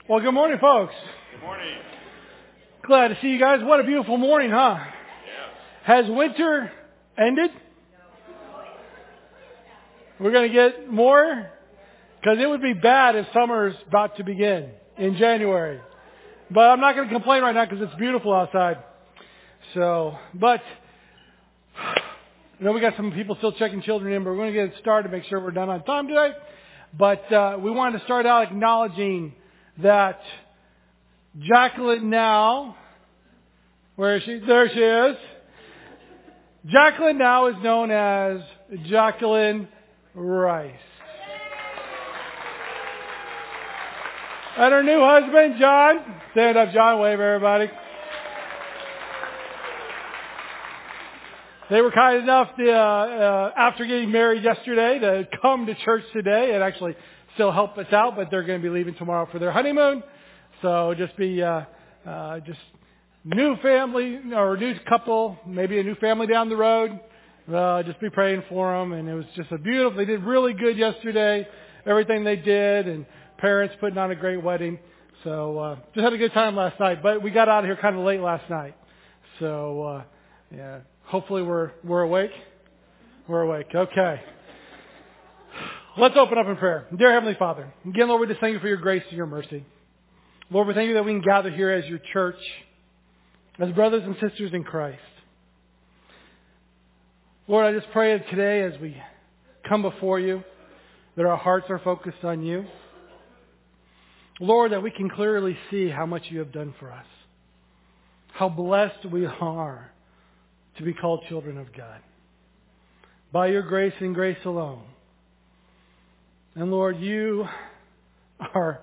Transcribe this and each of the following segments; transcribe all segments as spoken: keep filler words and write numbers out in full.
Well, good morning, folks. Good morning. Glad to see you guys. What a beautiful morning, huh? Yes. Has winter ended? We're going to get more? Because it would be bad if summer's about to begin in January. But I'm not going to complain right now because it's beautiful outside. So, but, you know, we got some people still checking children in, but we're going to get it started to make sure we're done on time today. But uh, we wanted to start out acknowledging that Jacqueline now, where is she? There she is. Jacqueline now is known as Jacqueline Rice. And her new husband, John. Stand up, John. Wave, everybody. They were kind enough to, uh, uh, after getting married yesterday, to come to church today and actually still help us out, but they're going to be leaving tomorrow for their honeymoon. So just be, uh, uh, just new family or new couple, maybe a new family down the road. Uh, just be praying for them. And it was just a beautiful, they did really good yesterday, everything they did, and parents putting on a great wedding. So, uh, just had a good time last night, but we got out of here kind of late last night. So, uh, yeah, hopefully we're, we're awake. We're awake. Okay. Let's open up in prayer. Dear Heavenly Father, again, Lord, we just thank you for your grace and your mercy. Lord, we thank you that we can gather here as your church, as brothers and sisters in Christ. Lord, I just pray that today as we come before you, that our hearts are focused on you. Lord, that we can clearly see how much you have done for us. How blessed we are to be called children of God. By your grace and grace alone. And Lord, you are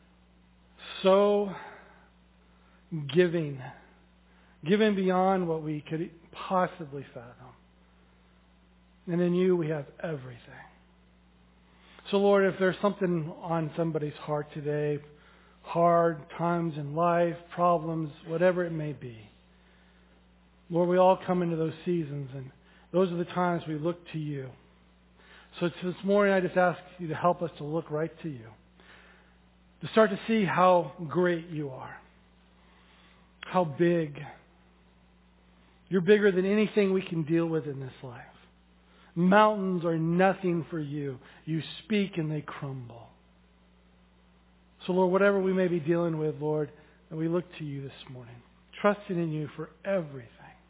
so giving. Giving beyond what we could possibly fathom. And in you we have everything. So Lord, if there's something on somebody's heart today, hard times in life, problems, whatever it may be, Lord, we all come into those seasons, and those are the times we look to you. So this morning I just ask you to help us to look right to you, to start to see how great you are, how big. You're bigger than anything we can deal with in this life. Mountains are nothing for you. You speak and they crumble. So Lord, whatever we may be dealing with, Lord, we look to you this morning, trusting in you for everything.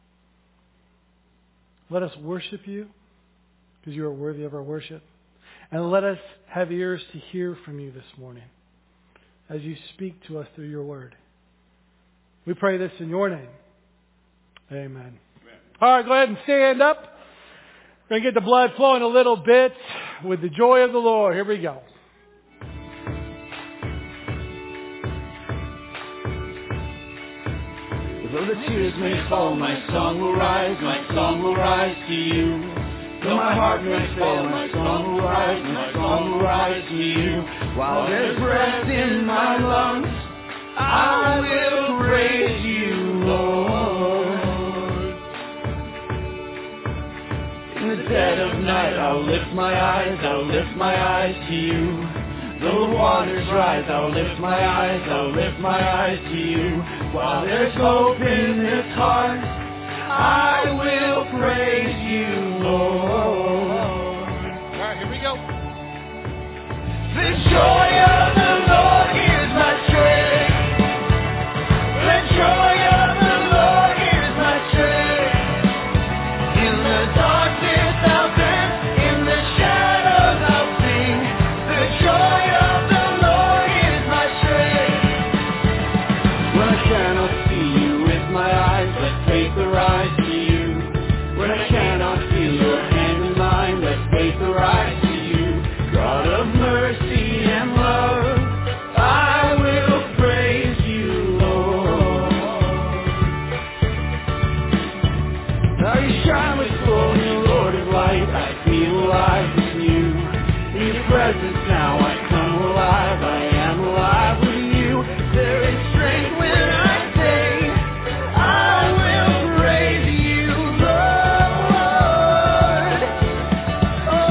Let us worship you because you are worthy of our worship. And let us have ears to hear from you this morning as you speak to us through your word. We pray this in your name. Amen. Amen. All right, go ahead and stand up. We're going to get the blood flowing a little bit with the joy of the Lord. Here we go. Though the tears may fall, my song will rise, my song will rise to you. Though my heart may fail, my song will rise, my song will rise to you. While there's breath in my lungs, I will praise you, Lord. In the dead of night, I'll lift my eyes, I'll lift my eyes to you. Though the waters rise, I'll lift my eyes, I'll lift my eyes to you. While there's hope in this heart, I will praise you, Lord. All right, here we go. The joy of the Lord is my strength. The joy of the Lord is my strength. In the darkness I'll dance, in the shadows I'll sing. The joy of the Lord is my strength. When I cannot see you with my eyes, let faith arise to you. When I cannot feel your hand in mine, let faith arise to you. God of mercy and love, I will praise you, Lord. Now you shine with glory, Lord of light. I feel alive with you. In your presence now I come alive. I am alive with you. There is strength when I say, I will praise you, Lord.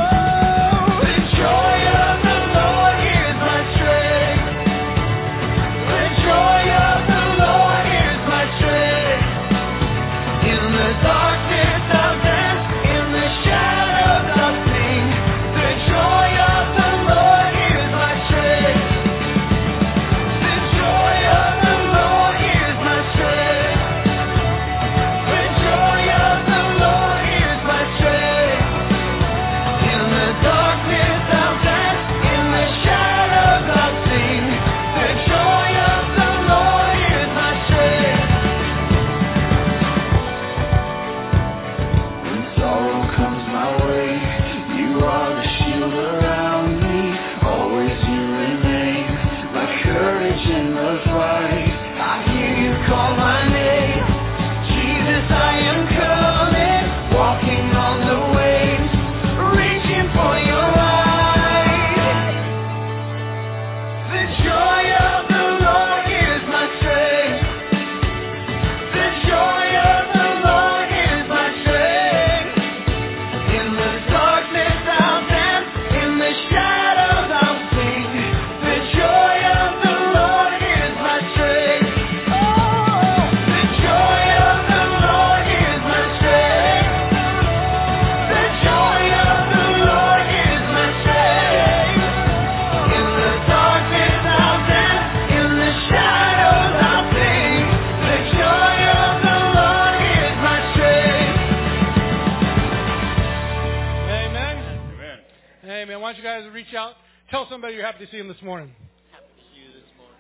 Oh, the joy of the Lord is my strength. Amen. Why don't you guys reach out, tell somebody you're happy to see them this morning. Happy to see you this morning.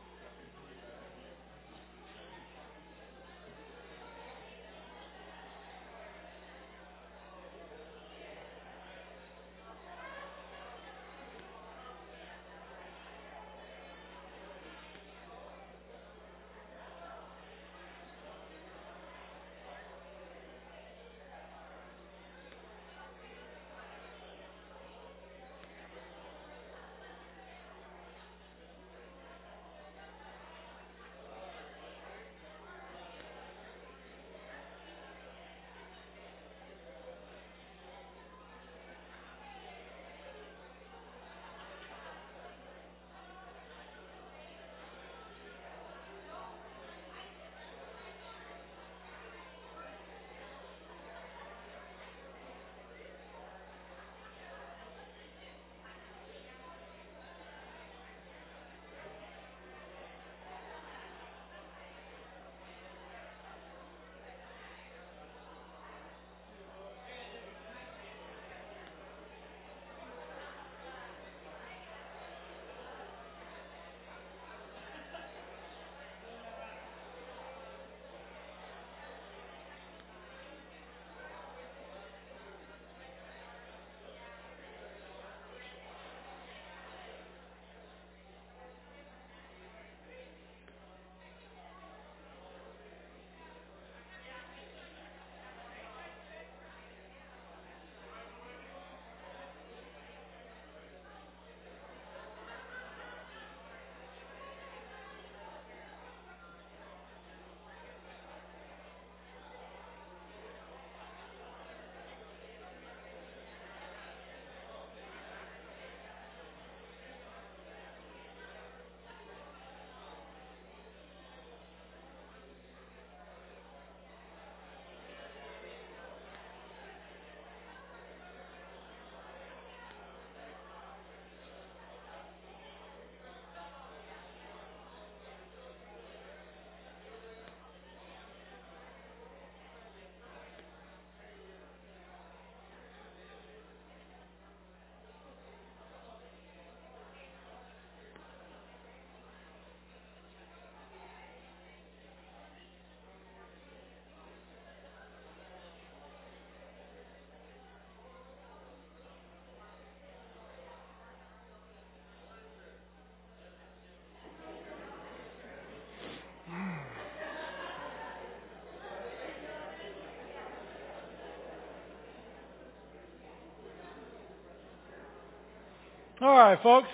All right, folks.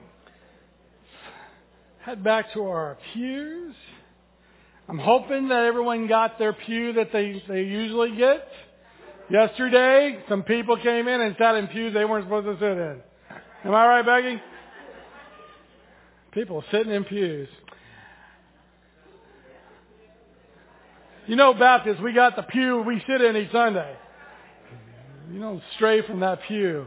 Head back to our pews. I'm hoping that everyone got their pew that they, they usually get. Yesterday, some people came in and sat in pews they weren't supposed to sit in. Am I right, Becky? People sitting in pews. You know, Baptists, we got the pew we sit in each Sunday. You don't stray from that pew.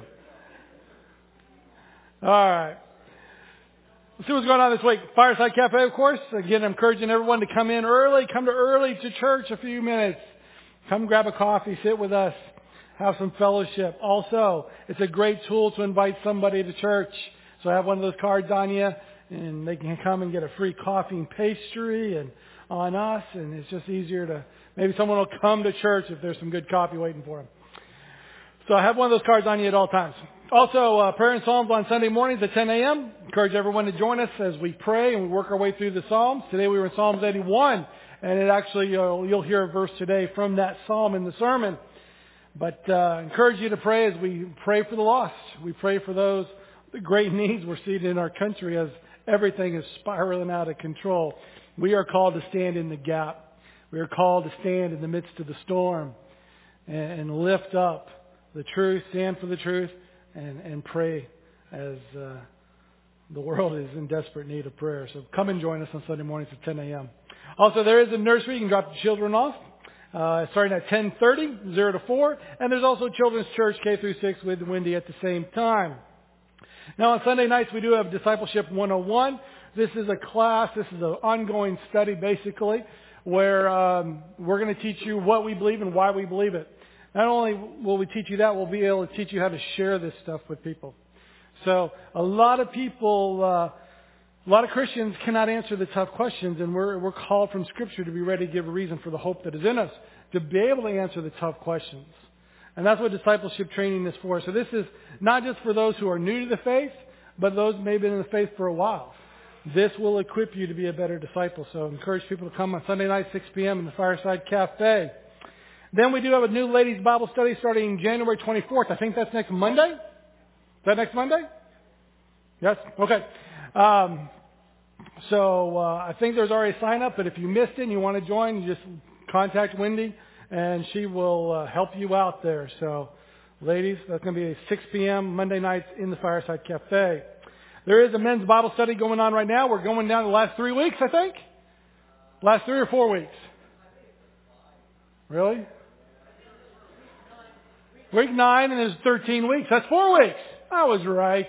All right. Let's see what's going on this week. Fireside Cafe, of course. Again, encouraging everyone to come in early. Come to early to church a few minutes. Come grab a coffee. Sit with us. Have some fellowship. Also, it's a great tool to invite somebody to church. So I have one of those cards on you, and they can come and get a free coffee and pastry and on us. And it's just easier to, maybe someone will come to church if there's some good coffee waiting for them. So I have one of those cards on you at all times. Also, uh, prayer and Psalms on Sunday mornings at ten a.m. Encourage everyone to join us as we pray and we work our way through the Psalms. Today we were in Psalms eighty-one, and it actually, uh, you'll hear a verse today from that Psalm in the sermon. But uh, encourage you to pray as we pray for the lost. We pray for those, the great needs we're seeing in our country as everything is spiraling out of control. We are called to stand in the gap. We are called to stand in the midst of the storm and, and lift up the truth, stand for the truth, and, and pray as uh, the world is in desperate need of prayer. So come and join us on Sunday mornings at ten a.m. Also, there is a nursery. You can drop the children off uh, starting at ten thirty, zero to four. And there's also Children's Church K through six with Wendy at the same time. Now, on Sunday nights, we do have Discipleship one oh one. This is a class. This is an ongoing study, basically, where um, we're going to teach you what we believe and why we believe it. not only will we teach you that, we'll be able to teach you how to share this stuff with people. So a lot of people, uh, a lot of Christians cannot answer the tough questions, and we're, we're called from Scripture to be ready to give a reason for the hope that is in us, to be able to answer the tough questions. And that's what discipleship training is for. So this is not just for those who are new to the faith, but those who may have been in the faith for a while. This will equip you to be a better disciple. So I encourage people to come on Sunday night, six p.m. in the Fireside Cafe. Then we do have a new ladies' Bible study starting January twenty-fourth. I think that's next Monday. Is that next Monday? Yes? Okay. Um, so uh, I think there's already a sign up, but if you missed it and you want to join, you just contact Wendy, and she will uh, help you out there. So, ladies, that's going to be at six p.m. Monday nights in the Fireside Cafe. There is a men's Bible study going on right now. We're going down the last three weeks, I think. Last three or four weeks. Really? Week nine, and there's thirteen weeks. That's four weeks. I was right.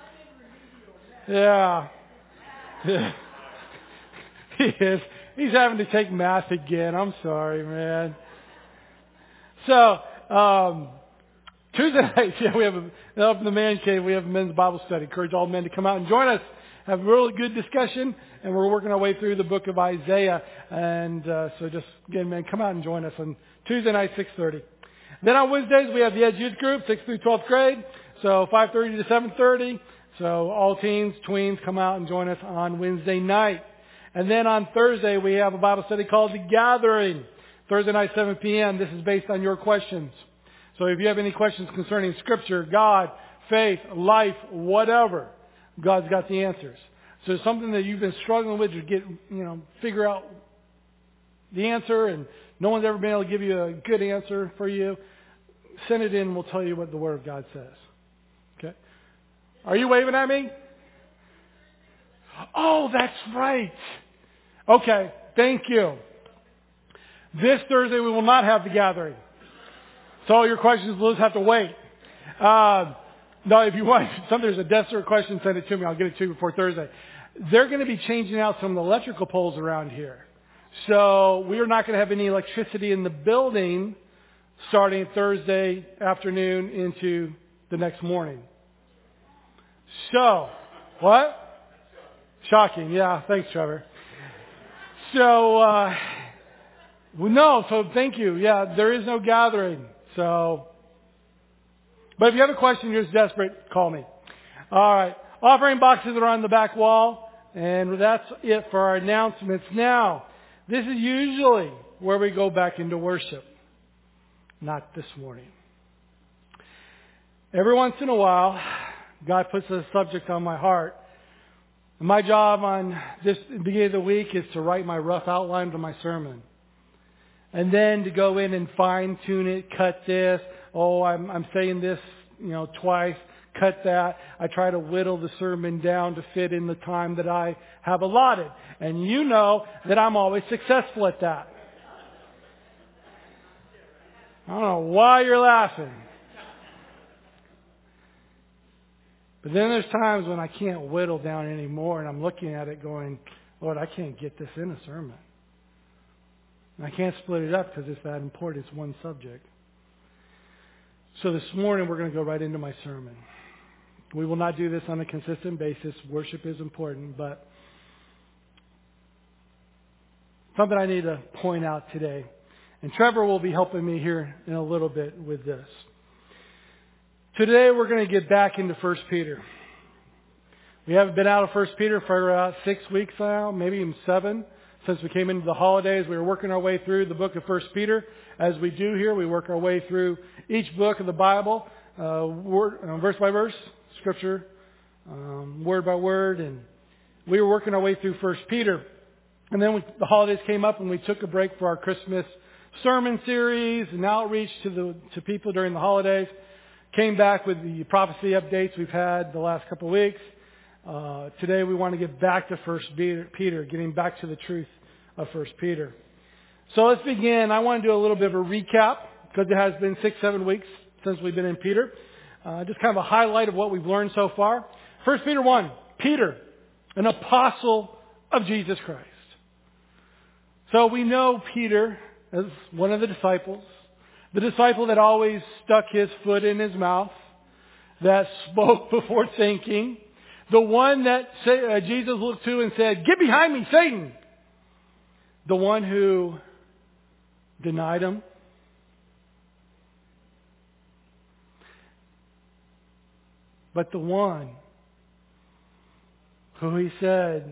Yeah. Yeah. He is. He's having to take math again. I'm sorry, man. So, um, Tuesday nights, yeah, we have a, up in the man cave, we have a men's Bible study. Encourage all men to come out and join us. Have a really good discussion, and we're working our way through the book of Isaiah. And uh, so just, again, man, come out and join us on Tuesday night, six thirty. Then on Wednesdays, we have the Edge Youth Group, sixth through twelfth grade. So five thirty to seven thirty. So all teens, tweens, come out and join us on Wednesday night. And then on Thursday, we have a Bible study called The Gathering. Thursday night, seven p.m. This is based on your questions. So if you have any questions concerning Scripture, God, faith, life, whatever, God's got the answers. So it's something that you've been struggling with to get, you know, figure out the answer, and no one's ever been able to give you a good answer for you, send it in and we'll tell you what the Word of God says. Okay? Are you waving at me? Oh, that's right. Okay, thank you. This Thursday we will not have the gathering. So all your questions will just have to wait. Uh, no, if you want, some there's a desperate question, send it to me. I'll get it to you before Thursday. They're going to be changing out some of the electrical poles around here. So we are not going to have any electricity in the building starting Thursday afternoon into the next morning. So, what? Shocking. Yeah, thanks, Trevor. So, uh, well, no, so thank you. Yeah, there is no gathering. So, but if you have a question, you're just desperate, call me. All right. Offering boxes are on the back wall, and that's it for our announcements. Now, this is usually where we go back into worship. Not this morning. Every once in a while, God puts a subject on my heart. And my job on this beginning of the week is to write my rough outline to my sermon. And then to go in and fine tune it, cut this. Oh, I'm, I'm saying this, you know, twice. Cut that. I try to whittle the sermon down to fit in the time that I have allotted. And you know that I'm always successful at that. I don't know why you're laughing. But then there's times when I can't whittle down anymore, and I'm looking at it going, Lord, I can't get this in a sermon. And I can't split it up because it's that important. It's one subject. So this morning we're going to go right into my sermon. We will not do this on a consistent basis. Worship is important, but something I need to point out today. And Trevor will be helping me here in a little bit with this. Today we're going to get back into First Peter. We haven't been out of First Peter for uh, six weeks now, maybe even seven. Since we came into the holidays, we were working our way through the book of First Peter. As we do here, we work our way through each book of the Bible, uh, word, uh, verse by verse, scripture, um, word by word. And we were working our way through First Peter. And then we, the holidays came up and we took a break for our Christmas sermon series and outreach to the to people during the holidays. Came back with the prophecy updates we've had the last couple of weeks. Uh, today we want to get back to First Peter, getting back to the truth of First Peter. So let's begin. I want to do a little bit of a recap because it has been six, seven weeks since we've been in Peter. Uh, just kind of a highlight of what we've learned so far. First Peter one, Peter, an apostle of Jesus Christ. So we know Peter as one of the disciples, The disciple that always stuck his foot in his mouth, that spoke before thinking. The one that uh, Jesus looked to and said, "Get behind me, Satan." The one who denied him. But the one who he said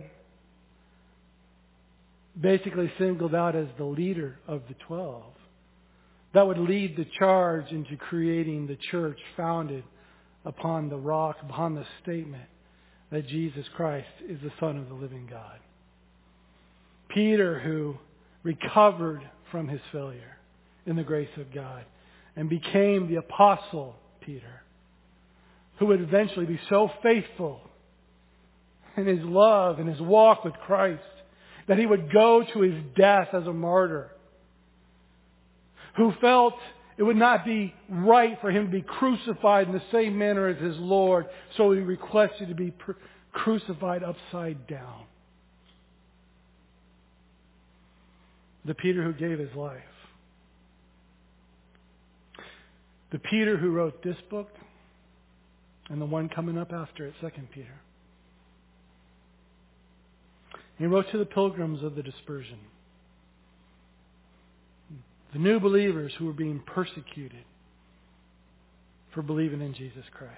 basically singled out as the leader of the twelve, that would lead the charge into creating the church founded upon the rock, upon the statement that Jesus Christ is the Son of the living God. Peter, who recovered from his failure in the grace of God and became the Apostle Peter, who would eventually be so faithful in his love and his walk with Christ that he would go to his death as a martyr, who felt it would not be right for him to be crucified in the same manner as his Lord, so he requested to be pr- crucified upside down. The Peter who gave his life. The Peter who wrote this book and the one coming up after it, Second Peter. He wrote to the pilgrims of the dispersion, the new believers who were being persecuted for believing in Jesus Christ.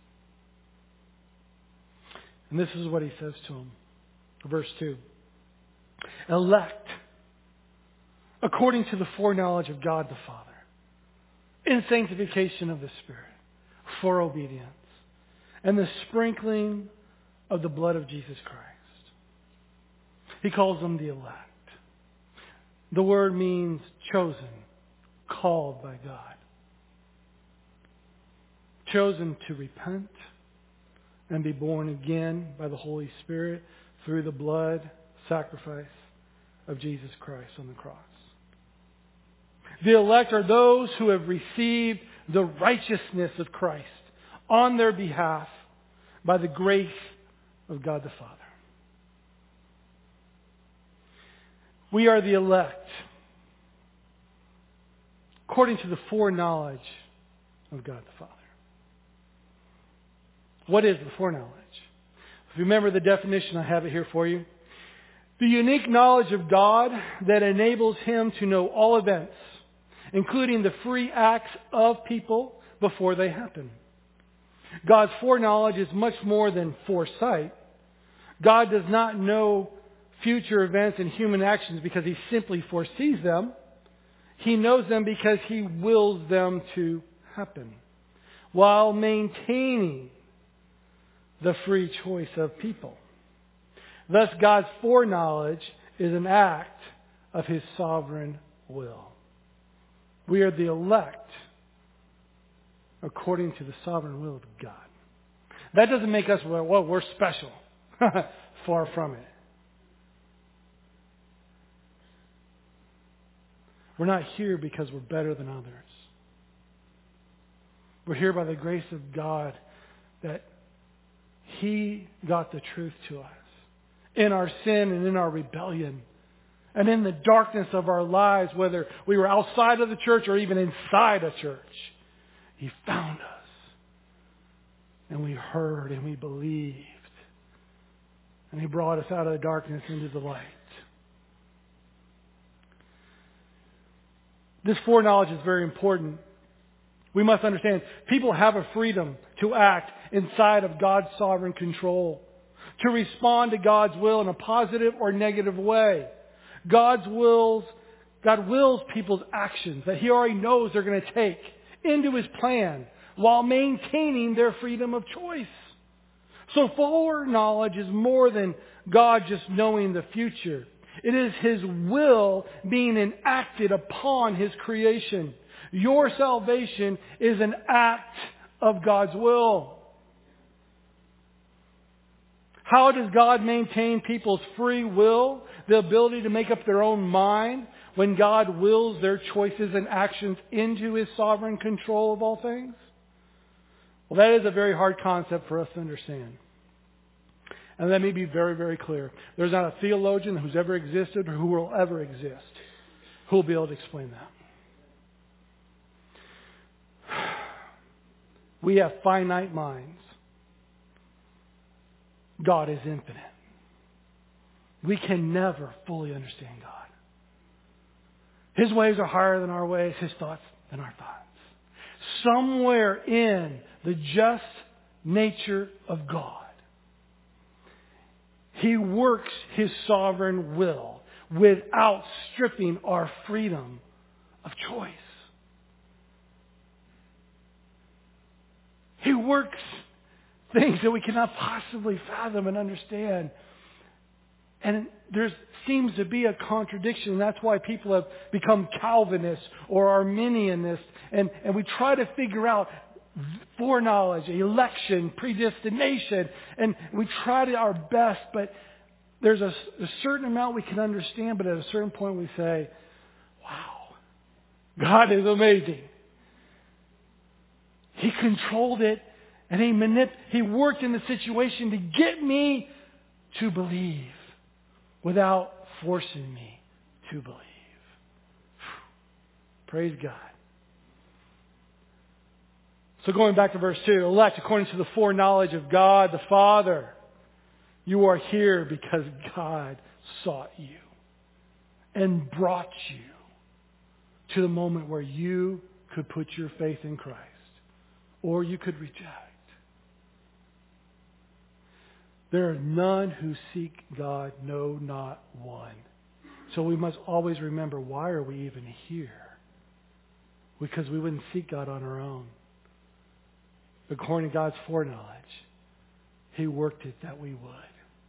And this is what he says to them. Verse two. Elect according to the foreknowledge of God the Father, in sanctification of the Spirit, for obedience, and the sprinkling of the blood of Jesus Christ. He calls them the elect. The word means chosen, called by God. Chosen to repent and be born again by the Holy Spirit through the blood sacrifice of Jesus Christ on the cross. The elect are those who have received the righteousness of Christ on their behalf by the grace of God the Father. We are the elect according to the foreknowledge of God the Father. What is the foreknowledge? If you remember the definition, I have it here for you. The unique knowledge of God that enables Him to know all events, including the free acts of people before they happen. God's foreknowledge is much more than foresight. God does not know future events and human actions because He simply foresees them. He knows them because He wills them to happen, while maintaining the free choice of people. Thus, God's foreknowledge is an act of His sovereign will. We are the elect according to the sovereign will of God. That doesn't make us, well, we're special. Far from it. We're not here because we're better than others. We're here by the grace of God that He got the truth to us in our sin and in our rebellion and in the darkness of our lives, whether we were outside of the church or even inside a church. He found us. And we heard and we believed. And He brought us out of the darkness into the light. This foreknowledge is very important. We must understand people have a freedom to act inside of God's sovereign control, to respond to God's will in a positive or negative way. God's wills, God wills people's actions that He already knows they're going to take into His plan while maintaining their freedom of choice. So foreknowledge is more than God just knowing the future. It is His will being enacted upon His creation. Your salvation is an act of God's will. How does God maintain people's free will, the ability to make up their own mind, when God wills their choices and actions into His sovereign control of all things? Well, that is a very hard concept for us to understand. And let me be very, very clear. There's not a theologian who's ever existed or who will ever exist who will be able to explain that. We have finite minds. God is infinite. We can never fully understand God. His ways are higher than our ways, His thoughts than our thoughts. Somewhere in the just nature of God, He works His sovereign will without stripping our freedom of choice. He works things that we cannot possibly fathom and understand. And there seems to be a contradiction. And that's why people have become Calvinists or Arminianists. And, and we try to figure out foreknowledge, election, predestination. And we try to our best. But there's a, a certain amount we can understand. But at a certain point we say, wow, God is amazing. He controlled it. And he manip- He worked in the situation to get me to believe without forcing me to believe. Praise God. So going back to verse two, elect according to the foreknowledge of God the Father. You are here because God sought you and brought you to the moment where you could put your faith in Christ or you could reject. There are none who seek God, no, not one. So we must always remember, why are we even here? Because we wouldn't seek God on our own. According to God's foreknowledge, He worked it that we would.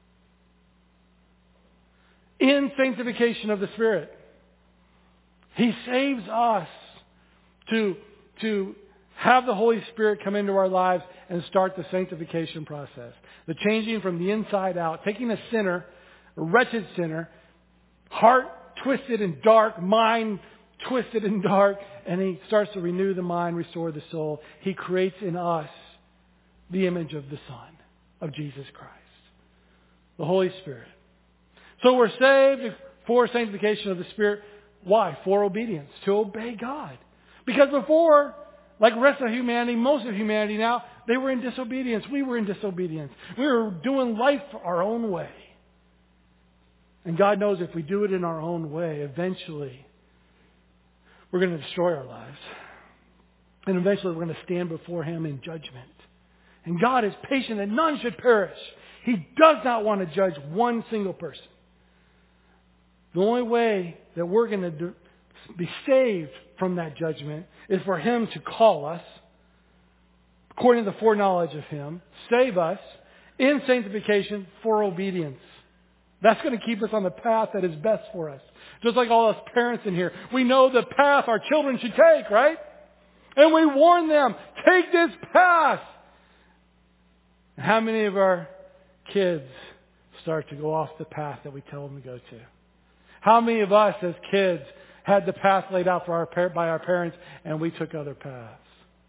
In sanctification of the Spirit, He saves us to, to have the Holy Spirit come into our lives and start the sanctification process. The changing from the inside out, taking a sinner, a wretched sinner, heart twisted and dark, mind twisted and dark, and He starts to renew the mind, restore the soul. He creates in us the image of the Son, of Jesus Christ, the Holy Spirit. So we're saved for sanctification of the Spirit. Why? For obedience, to obey God. Because before, like the rest of humanity, most of humanity now, they were in disobedience. We were in disobedience. We were doing life our own way. And God knows if we do it in our own way, eventually we're going to destroy our lives. And eventually we're going to stand before Him in judgment. And God is patient that none should perish. He does not want to judge one single person. The only way that we're going to do, be saved from that judgment is for Him to call us, according to the foreknowledge of Him, save us in sanctification for obedience. That's going to keep us on the path that is best for us. Just like all us parents in here. We know the path our children should take, right? And we warn them, take this path. How many of our kids start to go off the path that we tell them to go to? How many of us as kids had the path laid out for our by our parents and we took other paths?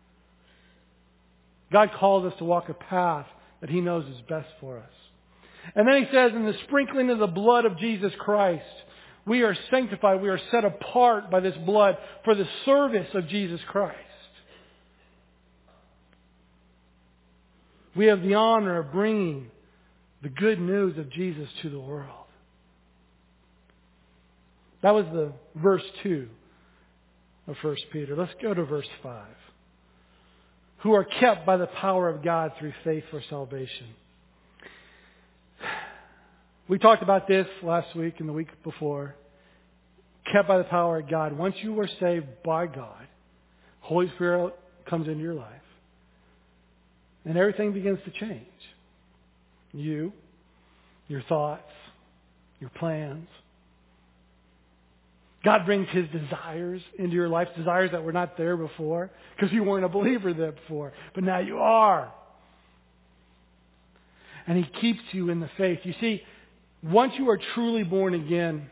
God calls us to walk a path that He knows is best for us. And then He says, in the sprinkling of the blood of Jesus Christ, we are sanctified, we are set apart by this blood for the service of Jesus Christ. We have the honor of bringing the good news of Jesus to the world. That was the verse two of First Peter. Let's go to verse five. Who are kept by the power of God through faith for salvation. We talked about this last week and the week before. Kept by the power of God. Once you were saved by God, Holy Spirit comes into your life. And everything begins to change. You, your thoughts, your plans. God brings His desires into your life, desires that were not there before, because you weren't a believer there before, but now you are. And He keeps you in the faith. You see, once you are truly born again,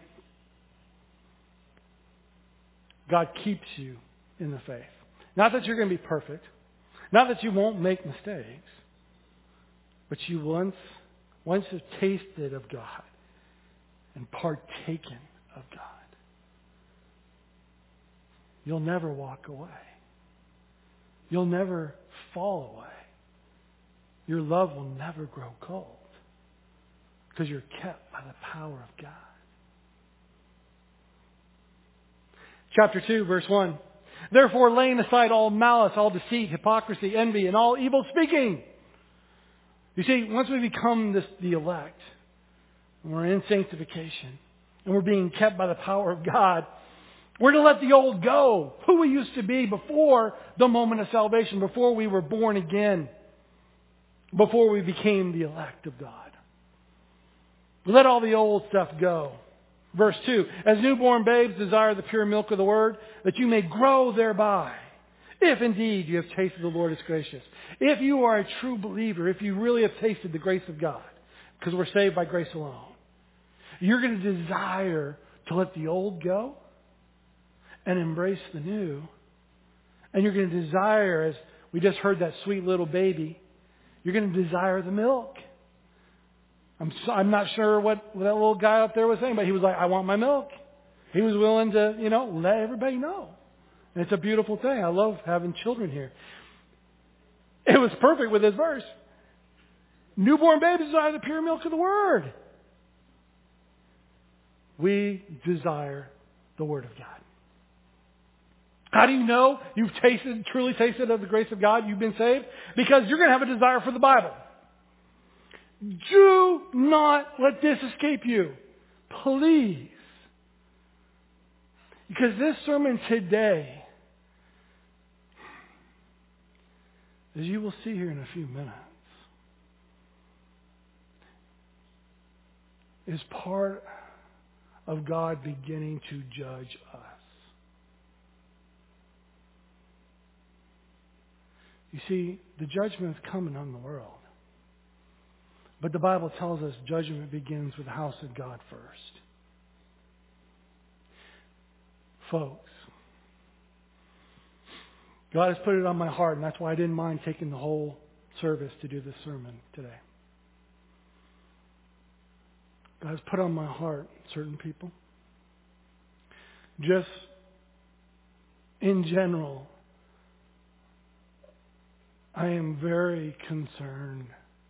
God keeps you in the faith. Not that you're going to be perfect, not that you won't make mistakes, but you once, once have tasted of God and partaken of God. You'll never walk away. You'll never fall away. Your love will never grow cold because you're kept by the power of God. Chapter two, verse one. Therefore, laying aside all malice, all deceit, hypocrisy, envy, and all evil speaking. You see, once we become this, the elect, and we're in sanctification, and we're being kept by the power of God, we're to let the old go, who we used to be before the moment of salvation, before we were born again, before we became the elect of God. Let all the old stuff go. Verse two, as newborn babes desire the pure milk of the word, that you may grow thereby. If indeed you have tasted the Lord is gracious. If you are a true believer, if you really have tasted the grace of God, because we're saved by grace alone, you're going to desire to let the old go and embrace the new. And you're going to desire, as we just heard that sweet little baby, you're going to desire the milk. I'm so, I'm not sure what, what that little guy up there was saying, but he was like, I want my milk. He was willing to, you know, let everybody know. And it's a beautiful thing. I love having children here. It was perfect with this verse. Newborn babies desire the pure milk of the Word. We desire the Word of God. How do you know you've tasted, truly tasted of the grace of God, you've been saved? Because you're going to have a desire for the Bible. Do not let this escape you. Please. Because this sermon today, as you will see here in a few minutes, is part of God beginning to judge us. You see, the judgment is coming on the world. But the Bible tells us judgment begins with the house of God first. Folks, God has put it on my heart, and that's why I didn't mind taking the whole service to do this sermon today. God has put on my heart certain people. Just in general, I am very concerned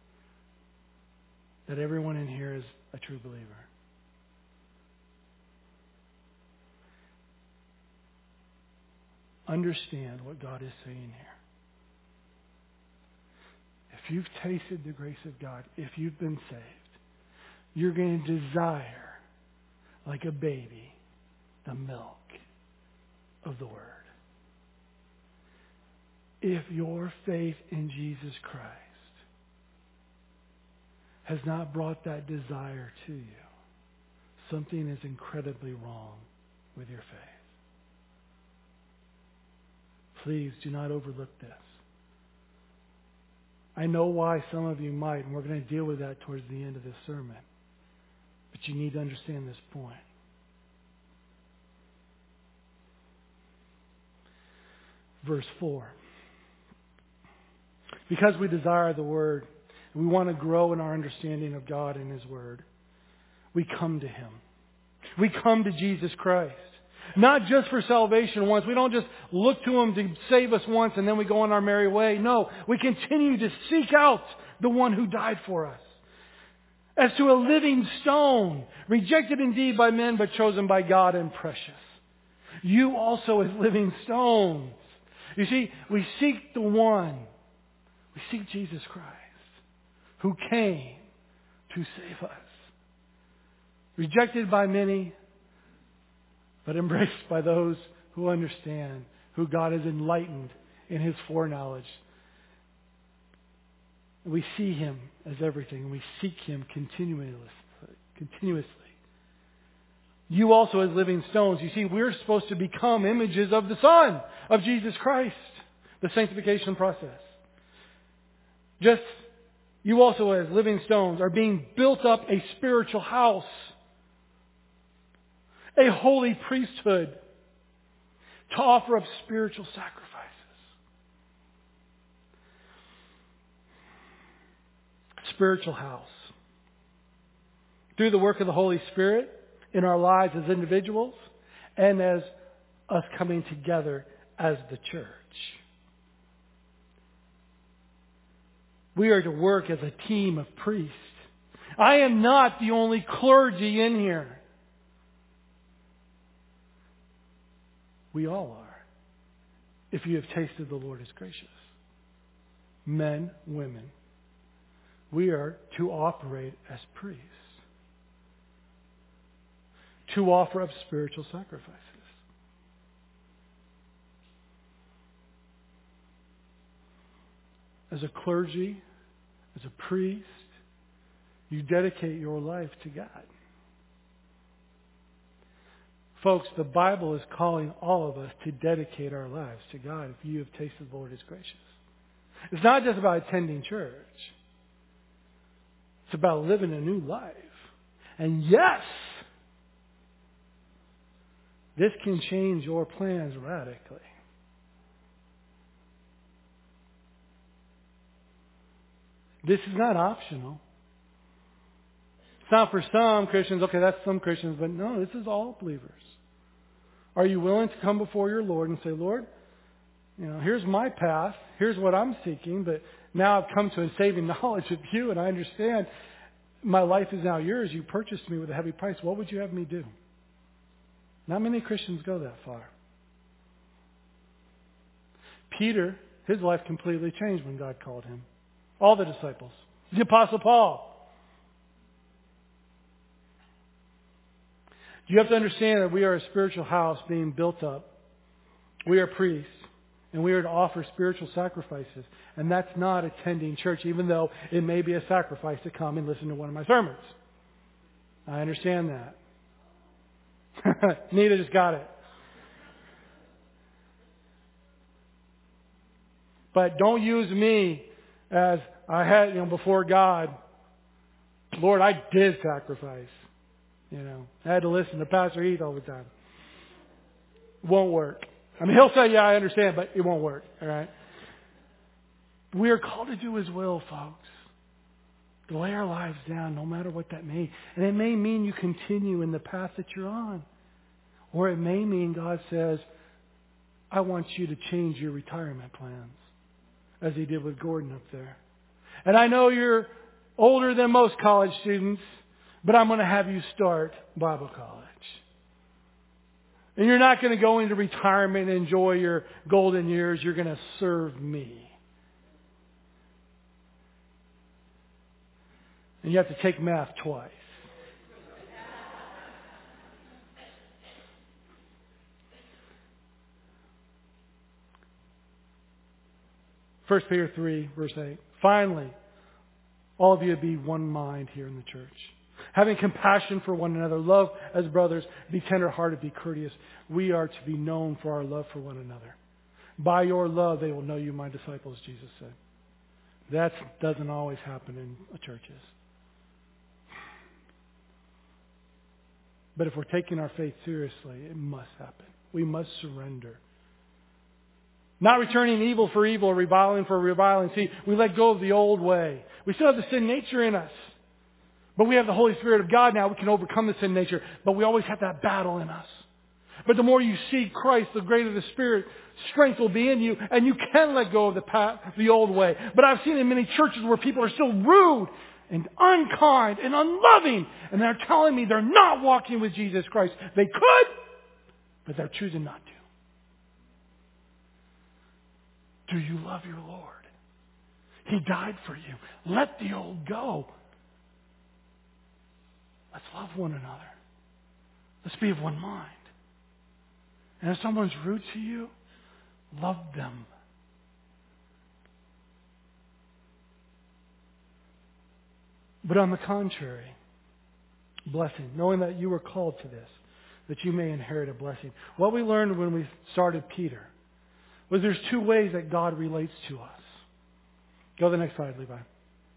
that everyone in here is a true believer. Understand what God is saying here. If you've tasted the grace of God, if you've been saved, you're going to desire, like a baby, the milk of the Word. If your faith in Jesus Christ has not brought that desire to you, something is incredibly wrong with your faith. Please do not overlook this. I know why some of you might, and we're going to deal with that towards the end of this sermon. But you need to understand this point. Verse four. Because we desire the Word, and we want to grow in our understanding of God and His Word, we come to Him. We come to Jesus Christ. Not just for salvation once. We don't just look to Him to save us once and then we go on our merry way. No, we continue to seek out the one who died for us. As to a living stone, rejected indeed by men, but chosen by God and precious. You also as living stones. You see, we seek the one. We seek Jesus Christ, who came to save us. Rejected by many, but embraced by those who understand, who God has enlightened in His foreknowledge. We see Him as everything, and we seek Him continuously. continuously. You also as living stones. You see, we're supposed to become images of the Son, of Jesus Christ, the sanctification process. Just, you also as living stones are being built up a spiritual house, a holy priesthood, to offer up spiritual sacrifices. Spiritual house. Through the work of the Holy Spirit in our lives as individuals and as us coming together as the church. We are to work as a team of priests. I am not the only clergy in here. We all are. If you have tasted the Lord is gracious. Men, women. We are to operate as priests. To offer up spiritual sacrifices. As a clergy, as a priest, you dedicate your life to God. Folks, the Bible is calling all of us to dedicate our lives to God if you have tasted the Lord is gracious. It's not just about attending church. It's about living a new life. And yes, this can change your plans radically. This is not optional. It's not for some Christians. Okay, that's some Christians. But no, this is all believers. Are you willing to come before your Lord and say, Lord, you know, here's my path. Here's what I'm seeking. But now I've come to a saving knowledge of you, and I understand my life is now yours. You purchased me with a heavy price. What would you have me do? Not many Christians go that far. Peter, his life completely changed when God called him. All the disciples. The Apostle Paul. You have to understand that we are a spiritual house being built up. We are priests. And we are to offer spiritual sacrifices. And that's not attending church, even though it may be a sacrifice to come and listen to one of my sermons. I understand that. Nita just got it. But don't use me as I had, you know, before God. Lord, I did sacrifice. You know, I had to listen to Pastor Heath all the time. It won't work. I mean, he'll say, yeah, I understand, but it won't work. All right? We are called to do His will, folks. To lay our lives down, no matter what that may. And it may mean you continue in the path that you're on. Or it may mean God says, I want you to change your retirement plans. As He did with Gordon up there. And I know you're older than most college students, but I'm going to have you start Bible college. And you're not going to go into retirement and enjoy your golden years. You're going to serve me. And you have to take math twice. First Peter three, verse eight. Finally, all of you be one mind here in the church. Having compassion for one another, love as brothers, be tenderhearted, be courteous. We are to be known for our love for one another. By your love, they will know you my disciples, Jesus said. That doesn't always happen in churches. But if we're taking our faith seriously, it must happen. We must surrender. Not returning evil for evil or reviling for reviling. See, we let go of the old way. We still have the sin nature in us. But we have the Holy Spirit of God now. We can overcome the sin nature. But we always have that battle in us. But the more you see Christ, the greater the Spirit strength will be in you. And you can let go of the path, the old way. But I've seen in many churches where people are still rude and unkind and unloving. And they're telling me they're not walking with Jesus Christ. They could, but they're choosing not to. Do you love your Lord? He died for you. Let the old go. Let's love one another. Let's be of one mind. And if someone's rude to you, love them. But on the contrary, blessing, knowing that you were called to this, that you may inherit a blessing. What we learned when we started Peter was there's two ways that God relates to us. Go to the next slide, Levi.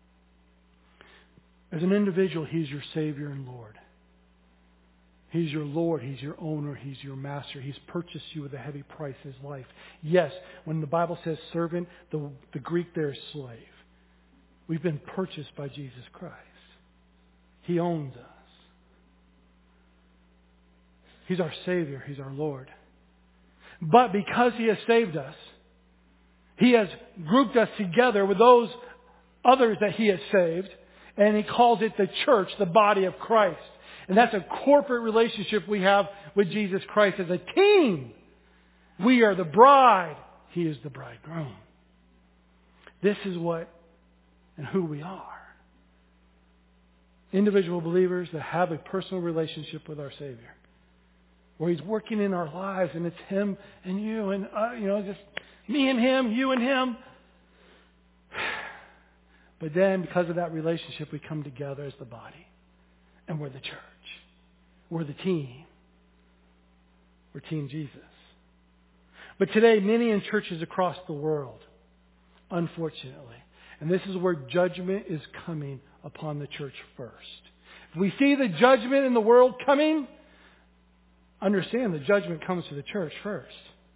As an individual, He's your Savior and Lord. He's your Lord. He's your owner. He's your master. He's purchased you with a heavy price, His life. Yes, when the Bible says servant, the, the Greek there is slave. We've been purchased by Jesus Christ. He owns us. He's our Savior. He's our Lord. But because He has saved us, He has grouped us together with those others that He has saved, and He calls it the church, the body of Christ. And that's a corporate relationship we have with Jesus Christ as a team. We are the bride. He is the bridegroom. This is what and who we are. Individual believers that have a personal relationship with our Savior, where He's working in our lives, and it's Him and you, and uh, you know, just me and Him, you and Him. But then, because of that relationship, we come together as the body, and we're the church. We're the team. We're Team Jesus. But today, many in churches across the world, unfortunately, and this is where judgment is coming upon the church first. If we see the judgment in the world coming, understand the judgment comes to the church first.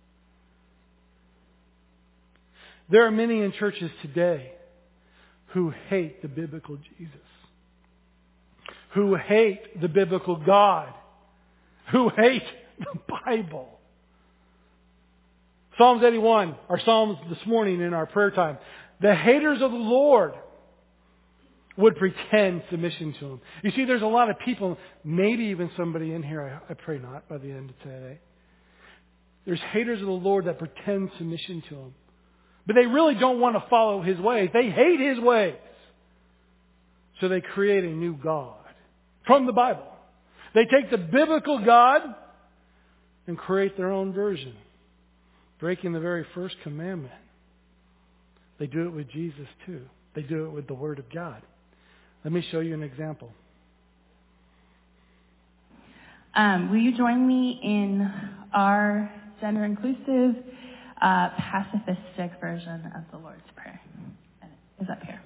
There are many in churches today who hate the biblical Jesus, who hate the biblical God, who hate the Bible. Psalms eighty-one, our Psalms this morning in our prayer time. The haters of the Lord would pretend submission to Him. You see, there's a lot of people, maybe even somebody in here, I, I pray not by the end of today. There's haters of the Lord that pretend submission to Him. But they really don't want to follow His ways. They hate His ways. So they create a new God from the Bible. They take the biblical God and create their own version, breaking the very first commandment. They do it with Jesus too. They do it with the Word of God. Let me show you an example. Um, will you join me in our gender-inclusive, uh, pacifistic version of the Lord's Prayer? It's up here.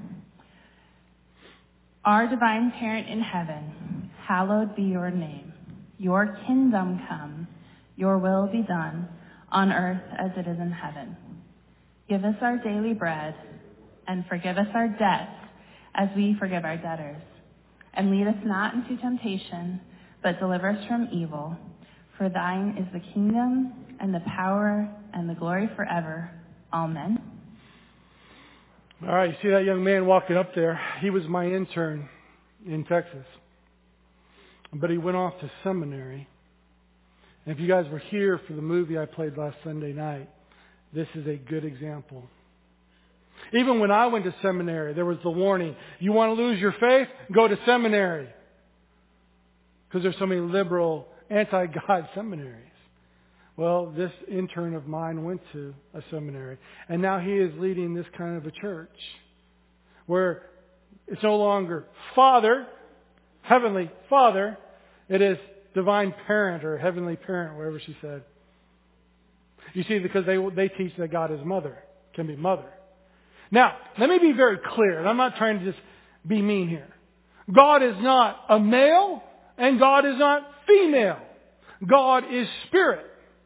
Our divine parent in heaven, hallowed be your name. Your kingdom come, your will be done, on earth as it is in heaven. Give us our daily bread, and forgive us our debts, as we forgive our debtors. And lead us not into temptation, but deliver us from evil. For thine is the kingdom, and the power, and the glory forever. Amen. All right, you see that young man walking up there? He was my intern in Texas. But he went off to seminary. And if you guys were here for the movie I played last Sunday night, this is a good example. Even when I went to seminary, there was the warning, you want to lose your faith? Go to seminary. Because there's so many liberal, anti-God seminaries. Well, this intern of mine went to a seminary. And now he is leading this kind of a church where it's no longer Father, Heavenly Father. It is Divine Parent or Heavenly Parent, wherever she said. You see, because they they teach that God is Mother, can be Mother. Now, let me be very clear, and I'm not trying to just be mean here. God is not a male, and God is not female. God is Spirit.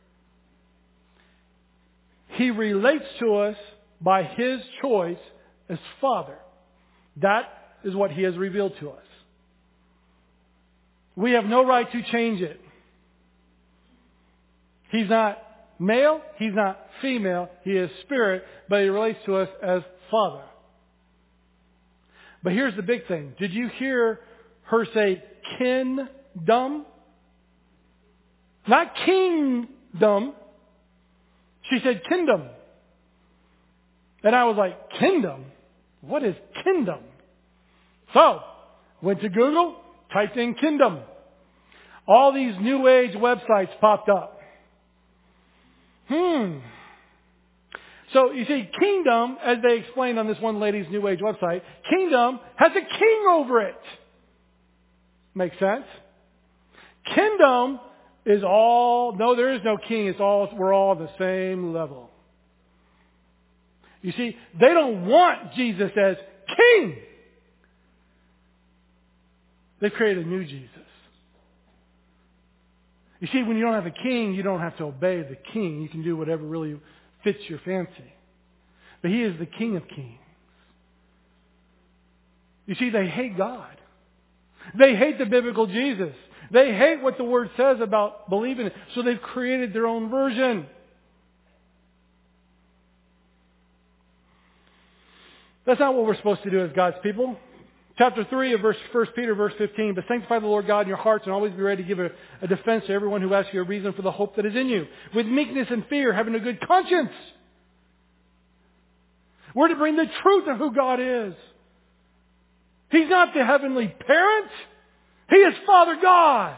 He relates to us by His choice as Father. That is what He has revealed to us. We have no right to change it. He's not male, He's not female, He is Spirit, but He relates to us as Father. But here's the big thing. Did you hear her say kingdom? Not kingdom. She said kingdom. And I was like, kingdom? What is kingdom? So, went to Google, typed in kingdom. All these New Age websites popped up. Hmm. So, you see, kingdom, as they explained on this one lady's New Age website, kingdom has a king over it. Make sense? Kingdom is all, no, there is no king. It's all, we're all the same level. You see, they don't want Jesus as king. They've created a new Jesus. You see, when you don't have a king, you don't have to obey the king. You can do whatever really fits your fancy. But He is the King of Kings. You see, they hate God. They hate the biblical Jesus. They hate what the Word says about believing it. So they've created their own version. That's not what we're supposed to do as God's people. Chapter three of verse First Peter, verse fifteen. But sanctify the Lord God in your hearts, and always be ready to give a, a defense to everyone who asks you a reason for the hope that is in you, with meekness and fear, having a good conscience. We're to bring the truth of who God is. He's not the heavenly parent. He is Father God.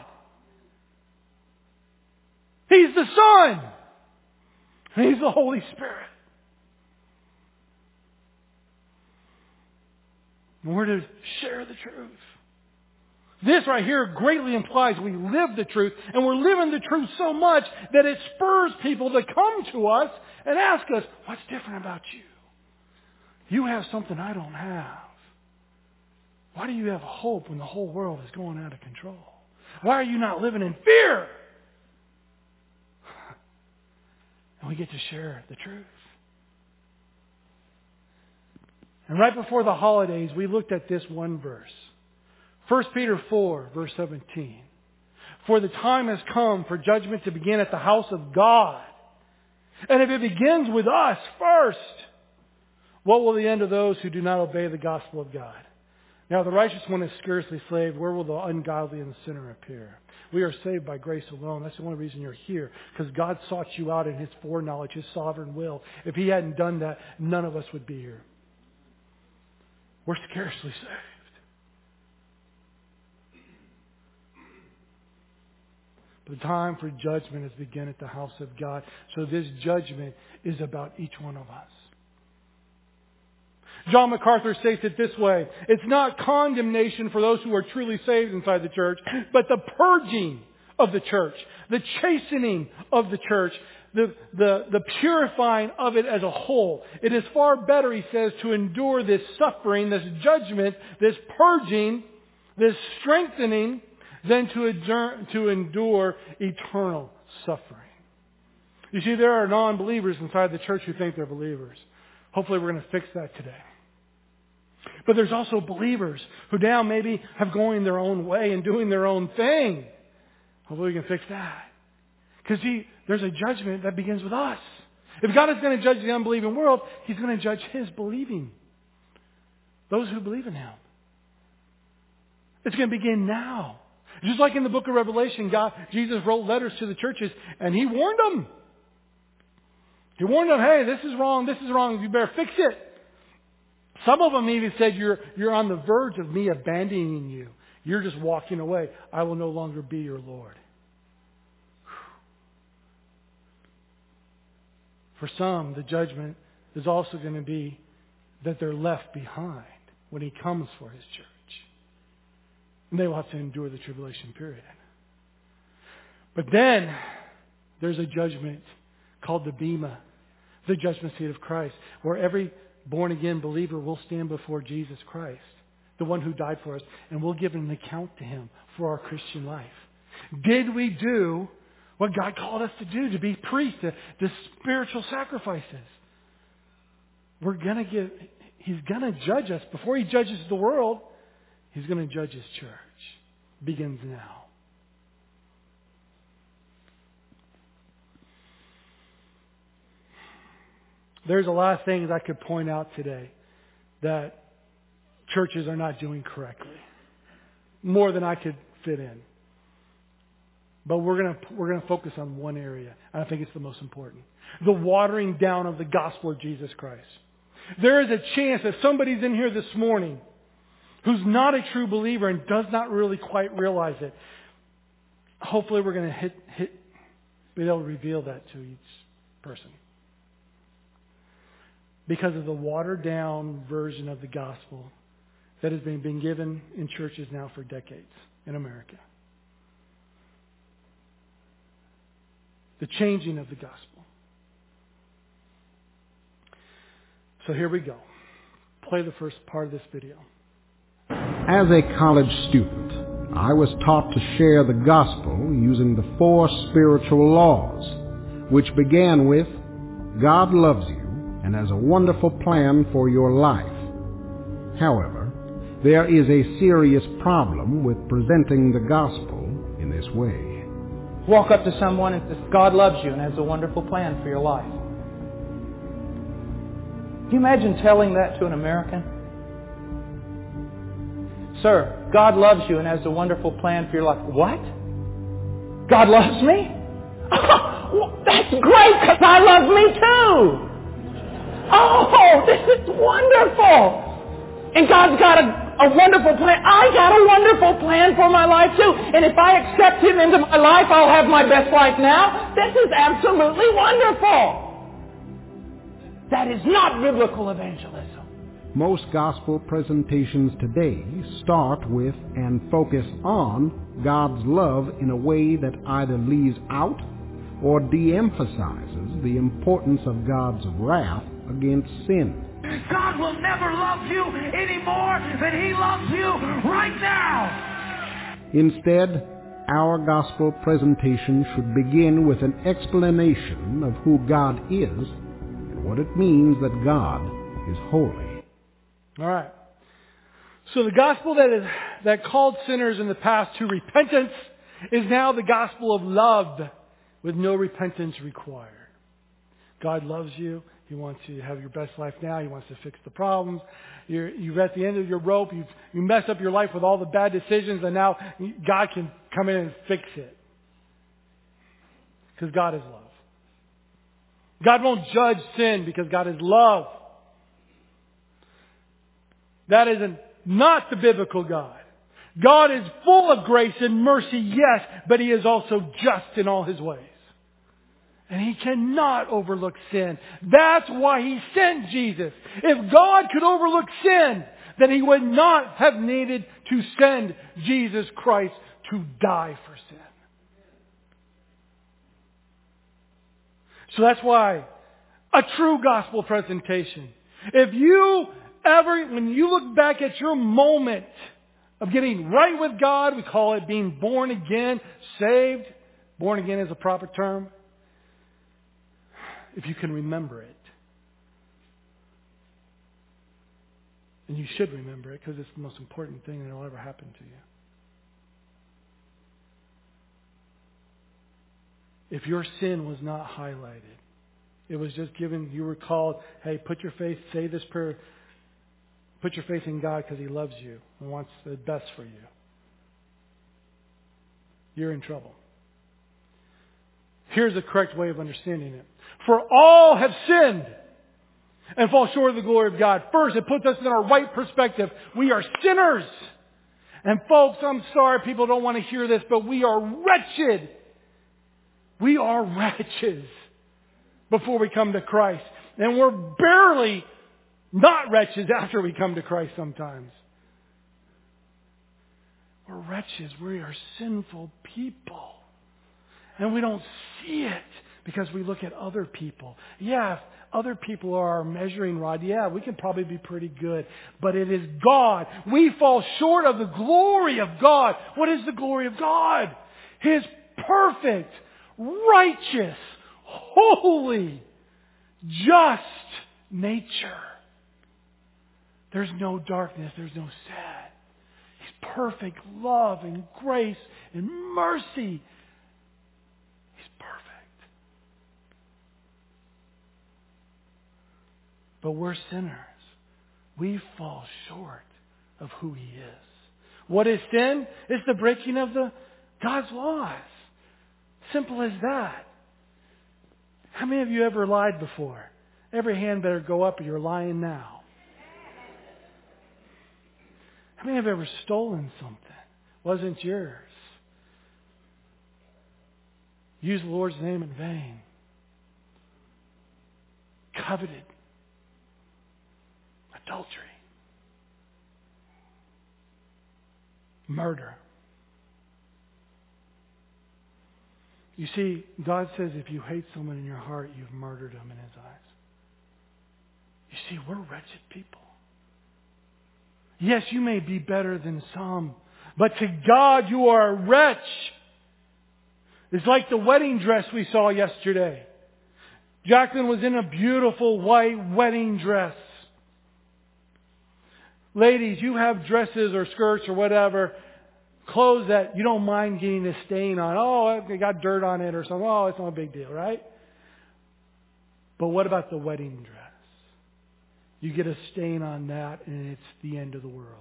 He's the Son. And He's the Holy Spirit. And we're to share the truth. This right here greatly implies we live the truth, and we're living the truth so much that it spurs people to come to us and ask us, what's different about you? You have something I don't have. Why do you have hope when the whole world is going out of control? Why are you not living in fear? And we get to share the truth. And right before the holidays, we looked at this one verse. First Peter four, verse seventeen. For the time has come for judgment to begin at the house of God. And if it begins with us first, what will the end of those who do not obey the gospel of God? Now the righteous one is scarcely saved. Where will the ungodly and the sinner appear? We are saved by grace alone. That's the only reason you're here. Because God sought you out in His foreknowledge, His sovereign will. If He hadn't done that, none of us would be here. We're scarcely saved. But the time for judgment has begun at the house of God. So this judgment is about each one of us. John MacArthur states it this way. It's not condemnation for those who are truly saved inside the church, but the purging of the church, the chastening of the church, the, the, the purifying of it as a whole. It is far better, he says, to endure this suffering, this judgment, this purging, this strengthening, than to endure, to endure eternal suffering. You see, there are non-believers inside the church who think they're believers. Hopefully we're going to fix that today. But there's also believers who now maybe have going their own way and doing their own thing. Hopefully we can fix that. Because see, there's a judgment that begins with us. If God is going to judge the unbelieving world, He's going to judge His believing. Those who believe in Him. It's going to begin now. Just like in the book of Revelation, God, Jesus wrote letters to the churches and He warned them. He warned them, hey, this is wrong, this is wrong, you better fix it. Some of them even said, you're, you're on the verge of me abandoning you. You're just walking away. I will no longer be your Lord. For some, the judgment is also going to be that they're left behind when He comes for His church. And they will have to endure the tribulation period. But then, there's a judgment called the Bema, the judgment seat of Christ, where every born-again believer will stand before Jesus Christ, the one who died for us, and we'll give an account to Him for our Christian life. Did we do what God called us to do, to be priests, to, to spiritual sacrifices? We're going to give, He's going to judge us. Before He judges the world, He's going to judge His church. It begins now. There's a lot of things I could point out today that churches are not doing correctly. More than I could fit in. But we're going to we're going to focus on one area. And I think it's the most important. The watering down of the gospel of Jesus Christ. There is a chance that somebody's in here this morning who's not a true believer and does not really quite realize it. Hopefully we're going to hit, hit, be able to reveal that to each person. Because of the watered down version of the gospel that has been, been given in churches now for decades in America. The changing of the gospel. So here we go. Play the first part of this video. As a college student, I was taught to share the gospel using the four spiritual laws, which began with, God loves you and has a wonderful plan for your life. However, there is a serious problem with presenting the gospel in this way. Walk up to someone and say, God loves you and has a wonderful plan for your life. you imagine telling that to an American? Sir, God loves you and has a wonderful plan for your life. What? God loves me? Well, that's great because I love me too. Oh, this is wonderful. And God's got a, a wonderful plan. I got a wonderful plan for my life too. And if I accept Him into my life, I'll have my best life now. This is absolutely wonderful. That is not biblical evangelism. Most gospel presentations today start with and focus on God's love in a way that either leaves out or de-emphasizes the importance of God's wrath against sin. God will never love you any more than He loves you right now. Instead, our gospel presentation should begin with an explanation of who God is and what it means that God is holy. All right. So the gospel that is that called sinners in the past to repentance is now the gospel of love with no repentance required. God loves you. He wants you to have your best life now. He wants to fix the problems. You're, you're at the end of your rope. You've, you messed up your life with all the bad decisions, and now God can come in and fix it. Because God is love. God won't judge sin because God is love. That is not the biblical God. God is full of grace and mercy, yes, but He is also just in all His ways. And He cannot overlook sin. That's why He sent Jesus. If God could overlook sin, then He would not have needed to send Jesus Christ to die for sin. So that's why a true gospel presentation. If you ever, when you look back at your moment of getting right with God, we call it being born again, saved. Born again is a proper term. If you can remember it. And you should remember it because it's the most important thing that will ever happen to you. If your sin was not highlighted, it was just given, you were called, hey, put your faith, say this prayer, put your faith in God because He loves you and wants the best for you. You're in trouble. Here's the correct way of understanding it. For all have sinned and fall short of the glory of God. First, it puts us in our right perspective. We are sinners. And folks, I'm sorry people don't want to hear this, but we are wretched. We are wretches before we come to Christ. And we're barely not wretches after we come to Christ sometimes. We're wretches. We are sinful people. And we don't see it because we look at other people. Yeah, if other people are our measuring rod, yeah, we can probably be pretty good. But it is God. We fall short of the glory of God. What is the glory of God? His perfect, righteous, holy, just nature. There's no darkness. There's no sin. He's perfect love and grace and mercy. He's perfect. But we're sinners. We fall short of who He is. What is sin? It's the breaking of the God's laws. Simple as that. How many of you ever lied before? Every hand better go up or you're lying now. How many have ever stolen something? Wasn't yours? Used the Lord's name in vain. Coveted. Adultery. Murder. You see, God says if you hate someone in your heart, you've murdered him in His eyes. You see, we're wretched people. Yes, you may be better than some, but to God you are a wretch. It's like the wedding dress we saw yesterday. Jacqueline was in a beautiful white wedding dress. Ladies, you have dresses or skirts or whatever, clothes that you don't mind getting a stain on. Oh, it got dirt on it or something. Oh, it's not a big deal, right? But what about the wedding dress? You get a stain on that and it's the end of the world.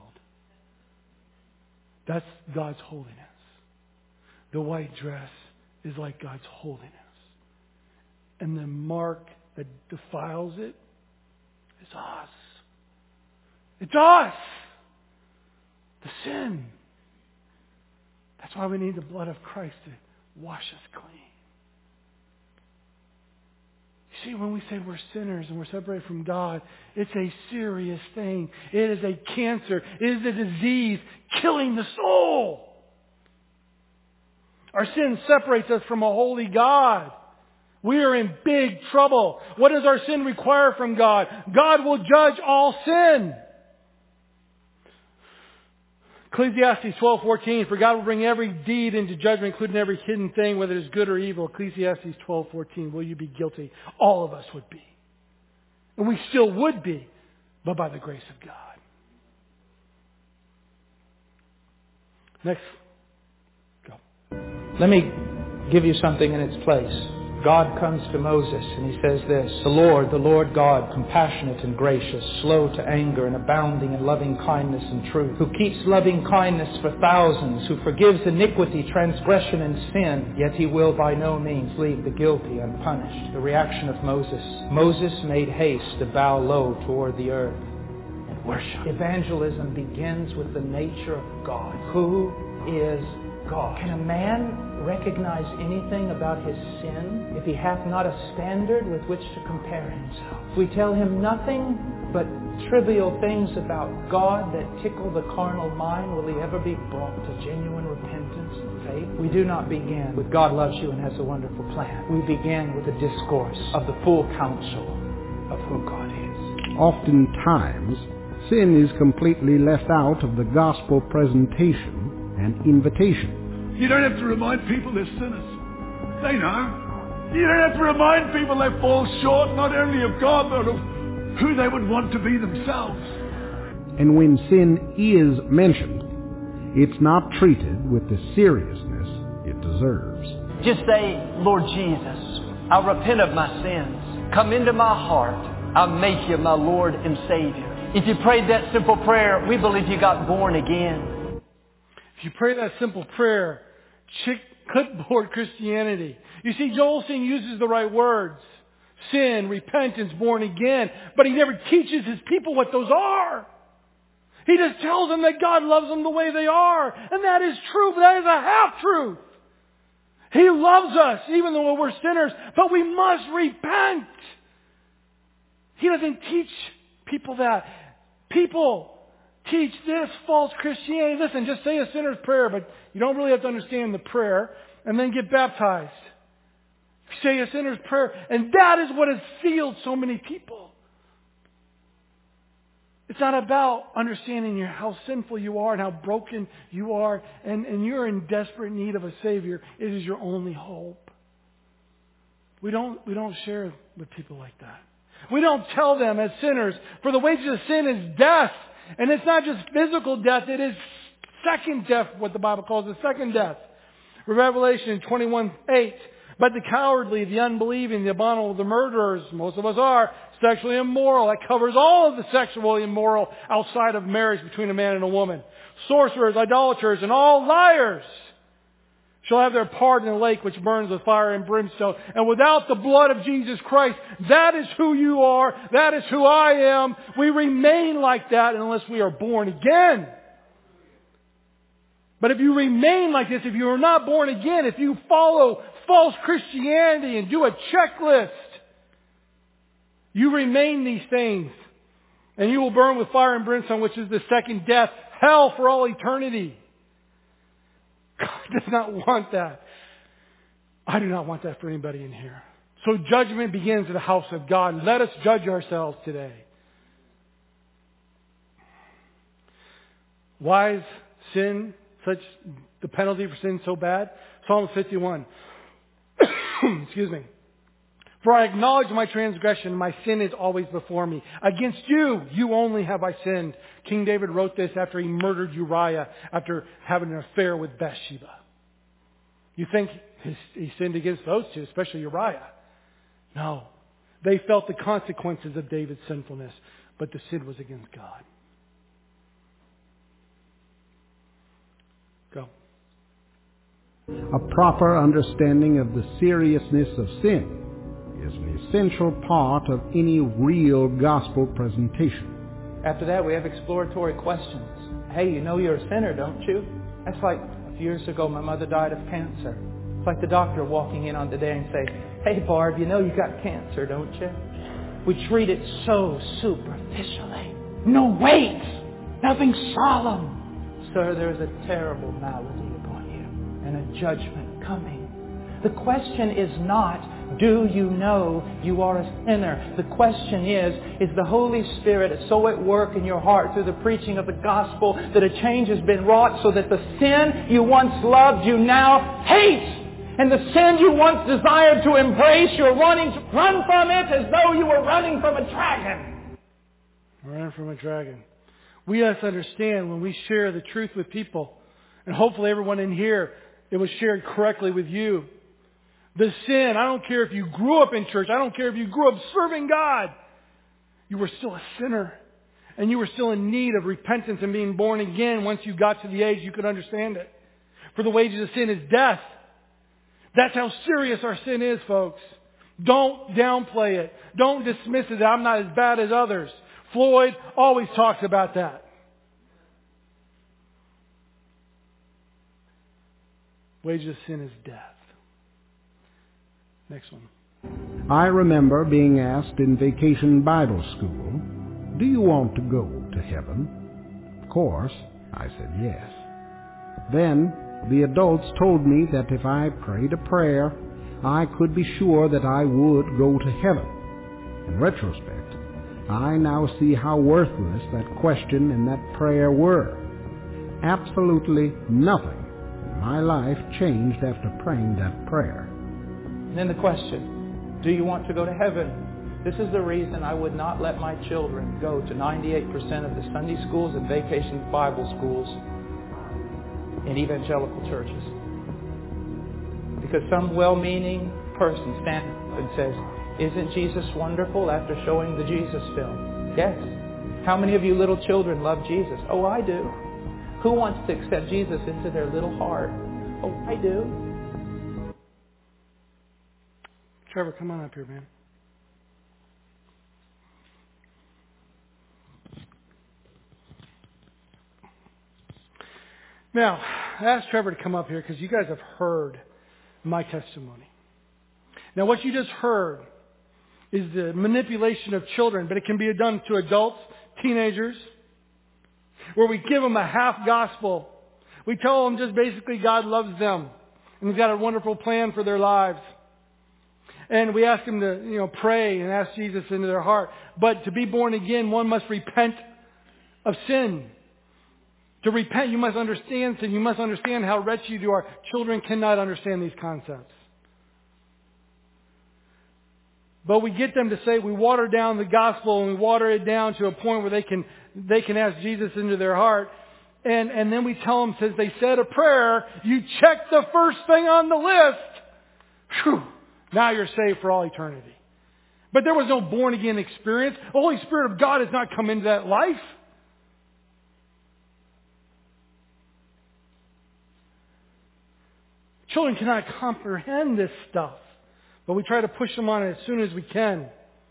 That's God's holiness. The white dress is like God's holiness. And the mark that defiles it is us. It's us. The sin. That's why we need the blood of Christ to wash us clean. You see, when we say we're sinners and we're separated from God, it's a serious thing. It is a cancer. It is a disease killing the soul. Our sin separates us from a holy God. We are in big trouble. What does our sin require from God? God will judge all sin. Ecclesiastes twelve fourteen, for God will bring every deed into judgment, including every hidden thing, whether it is good or evil. Ecclesiastes twelve fourteen, will you be guilty? All of us would be. And we still would be, but by the grace of God. Next. Go. Let me give you something in its place. God comes to Moses and he says this, the Lord, the Lord God, compassionate and gracious, slow to anger and abounding in loving kindness and truth, who keeps loving kindness for thousands, who forgives iniquity, transgression and sin, yet he will by no means leave the guilty unpunished. The reaction of Moses. Moses made haste to bow low toward the earth and worship. Evangelism begins with the nature of God. Who is God? Can a man recognize anything about his sin if he hath not a standard with which to compare himself? If we tell him nothing but trivial things about God that tickle the carnal mind, will he ever be brought to genuine repentance and faith? We do not begin with God loves you and has a wonderful plan. We begin with a discourse of the full counsel of who God is. Oftentimes, sin is completely left out of the gospel presentation and invitation. You don't have to remind people they're sinners. They know. You don't have to remind people they fall short not only of God but of who they would want to be themselves. And when sin is mentioned, it's not treated with the seriousness it deserves. Just say, Lord Jesus, I repent of my sins. Come into my heart. I'll make you my Lord and Savior. If you prayed that simple prayer, we believe you got born again. If you pray that simple prayer, chick, clipboard Christianity. You see, Joel Osteen uses the right words. Sin, repentance, born again. But he never teaches his people what those are. He just tells them that God loves them the way they are. And that is true, but that is a half-truth. He loves us even though we're sinners, but we must repent. He doesn't teach people that. People teach this false Christianity. Listen, just say a sinner's prayer, but you don't really have to understand the prayer, and then get baptized. Say a sinner's prayer, and that is what has sealed so many people. It's not about understanding your, how sinful you are and how broken you are, and, and you're in desperate need of a Savior. It is your only hope. We don't, we don't share with people like that. We don't tell them as sinners, for the wages of sin is death. And it's not just physical death, it is second death, what the Bible calls the second death. Revelation twenty-one eight. But the cowardly, the unbelieving, the abominable, the murderers, most of us are, sexually immoral. That covers all of the sexually immoral outside of marriage between a man and a woman. Sorcerers, idolaters, and all liars shall have their part in the lake which burns with fire and brimstone. And without the blood of Jesus Christ, that is who you are. That is who I am. We remain like that unless we are born again. But if you remain like this, if you are not born again, if you follow false Christianity and do a checklist, you remain these things. And you will burn with fire and brimstone, which is the second death, hell for all eternity. God does not want that. I do not want that for anybody in here. So judgment begins at the house of God. Let us judge ourselves today. Why is sin such, the penalty for sin so bad? Psalm fifty-one. Excuse me. For I acknowledge my transgression, my sin is always before me. Against you, you only have I sinned. King David wrote this after he murdered Uriah, after having an affair with Bathsheba. You think he sinned against those two, especially Uriah? No. They felt the consequences of David's sinfulness. but the sin was against God. Go. A proper understanding of the seriousness of sin is an essential part of any real gospel presentation. After that, we have exploratory questions. Hey, you know you're a sinner, don't you? That's like a few years ago, my mother died of cancer. It's like the doctor walking in on the day and say, hey, Barb, you know you got cancer, don't you? We treat it so superficially. No weight. Nothing solemn. Sir, there is a terrible malady upon you and a judgment coming. The question is not, do you know you are a sinner? The question is, is the Holy Spirit so at work in your heart through the preaching of the gospel that a change has been wrought so that the sin you once loved you now hate? And the sin you once desired to embrace, you're running to run from it as though you were running from a dragon. Running from a dragon. We have to understand when we share the truth with people, and hopefully everyone in here, it was shared correctly with you. The sin, I don't care if you grew up in church, I don't care if you grew up serving God, you were still a sinner. And you were still in need of repentance and being born again once you got to the age you could understand it. For the wages of sin is death. That's how serious our sin is, folks. Don't downplay it. Don't dismiss it. I'm not as bad as others. Floyd always talks about that. Wages of sin is death. Next one. I remember being asked in vacation Bible school, do you want to go to heaven? Of course, I said yes. Then the adults told me that if I prayed a prayer, I could be sure that I would go to heaven. In retrospect, I now see how worthless that question and that prayer were. Absolutely nothing in my life changed after praying that prayer. And then the question, do you want to go to heaven? This is the reason I would not let my children go to ninety-eight percent of the Sunday schools and vacation Bible schools in evangelical churches. Because some well-meaning person stands up and says, isn't Jesus wonderful, after showing the Jesus film? Yes. How many of you little children love Jesus? Oh, I do. Who wants to accept Jesus into their little heart? Oh, I do. Trevor, come on up here, man. Now, I asked Trevor to come up here because you guys have heard my testimony. Now, what you just heard is the manipulation of children, but it can be done to adults, teenagers, where we give them a half gospel. We tell them just basically God loves them and He's got a wonderful plan for their lives. And we ask them to, you know, pray and ask Jesus into their heart. But to be born again, one must repent of sin. To repent, you must understand sin. You must understand how wretched you are. Children cannot understand these concepts. But we get them to say we water down the gospel and we water it down to a point where they can they can ask Jesus into their heart. And, and then we tell them, since they said a prayer, you check the first thing on the list. Whew, now you're saved for all eternity. But there was no born again experience. The Holy Spirit of God has not come into that life. Children cannot comprehend this stuff, but we try to push them on it as soon as we can.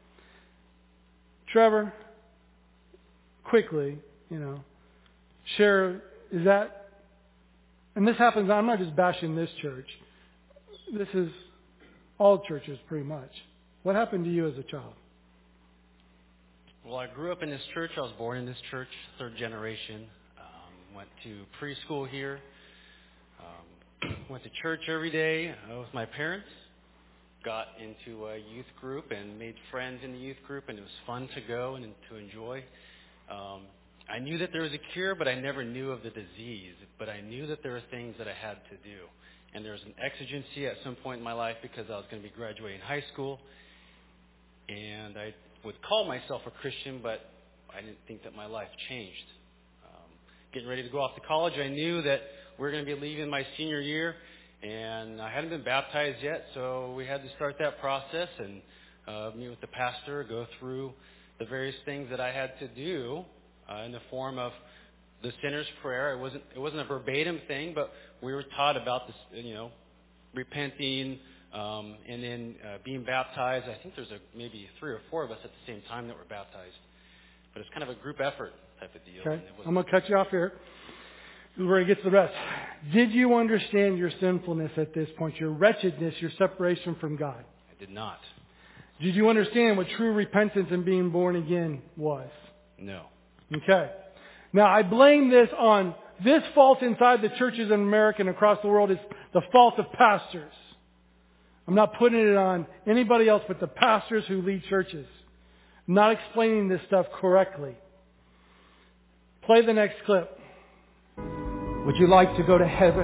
Trevor, quickly, you know, share, is that, and this happens, I'm not just bashing this church. This is all churches pretty much. What happened to you as a child? Well, I grew up in this church. I was born in this church, third generation. Um, went to preschool here. Um, went to church every day uh, with my parents. Got into a youth group and made friends in the youth group, and it was fun to go and to enjoy. Um, I knew that there was a cure, but I never knew of the disease. But I knew that there were things that I had to do. And there was an exigency at some point in my life because I was going to be graduating high school. And I would call myself a Christian, but I didn't think that my life changed. Um, getting ready to go off to college, I knew that we were going to be leaving my senior year. And I hadn't been baptized yet, so we had to start that process and uh, meet with the pastor, go through the various things that I had to do uh, in the form of the sinner's prayer. It wasn't it wasn't a verbatim thing, but we were taught about this, you know, repenting um, and then uh, being baptized. I think there's a, maybe three or four of us at the same time that were baptized, but it's kind of a group effort type of deal. Okay, I'm going to cut you off here. This is where he gets the rest. Did you understand your sinfulness at this point, your wretchedness, your separation from God? I did not. Did you understand what true repentance and being born again was? No. Okay. Now, I blame this on this fault inside the churches in America and across the world is the fault of pastors. I'm not putting it on anybody else but the pastors who lead churches. I'm not explaining this stuff correctly. Play the next clip. Would you like to go to heaven?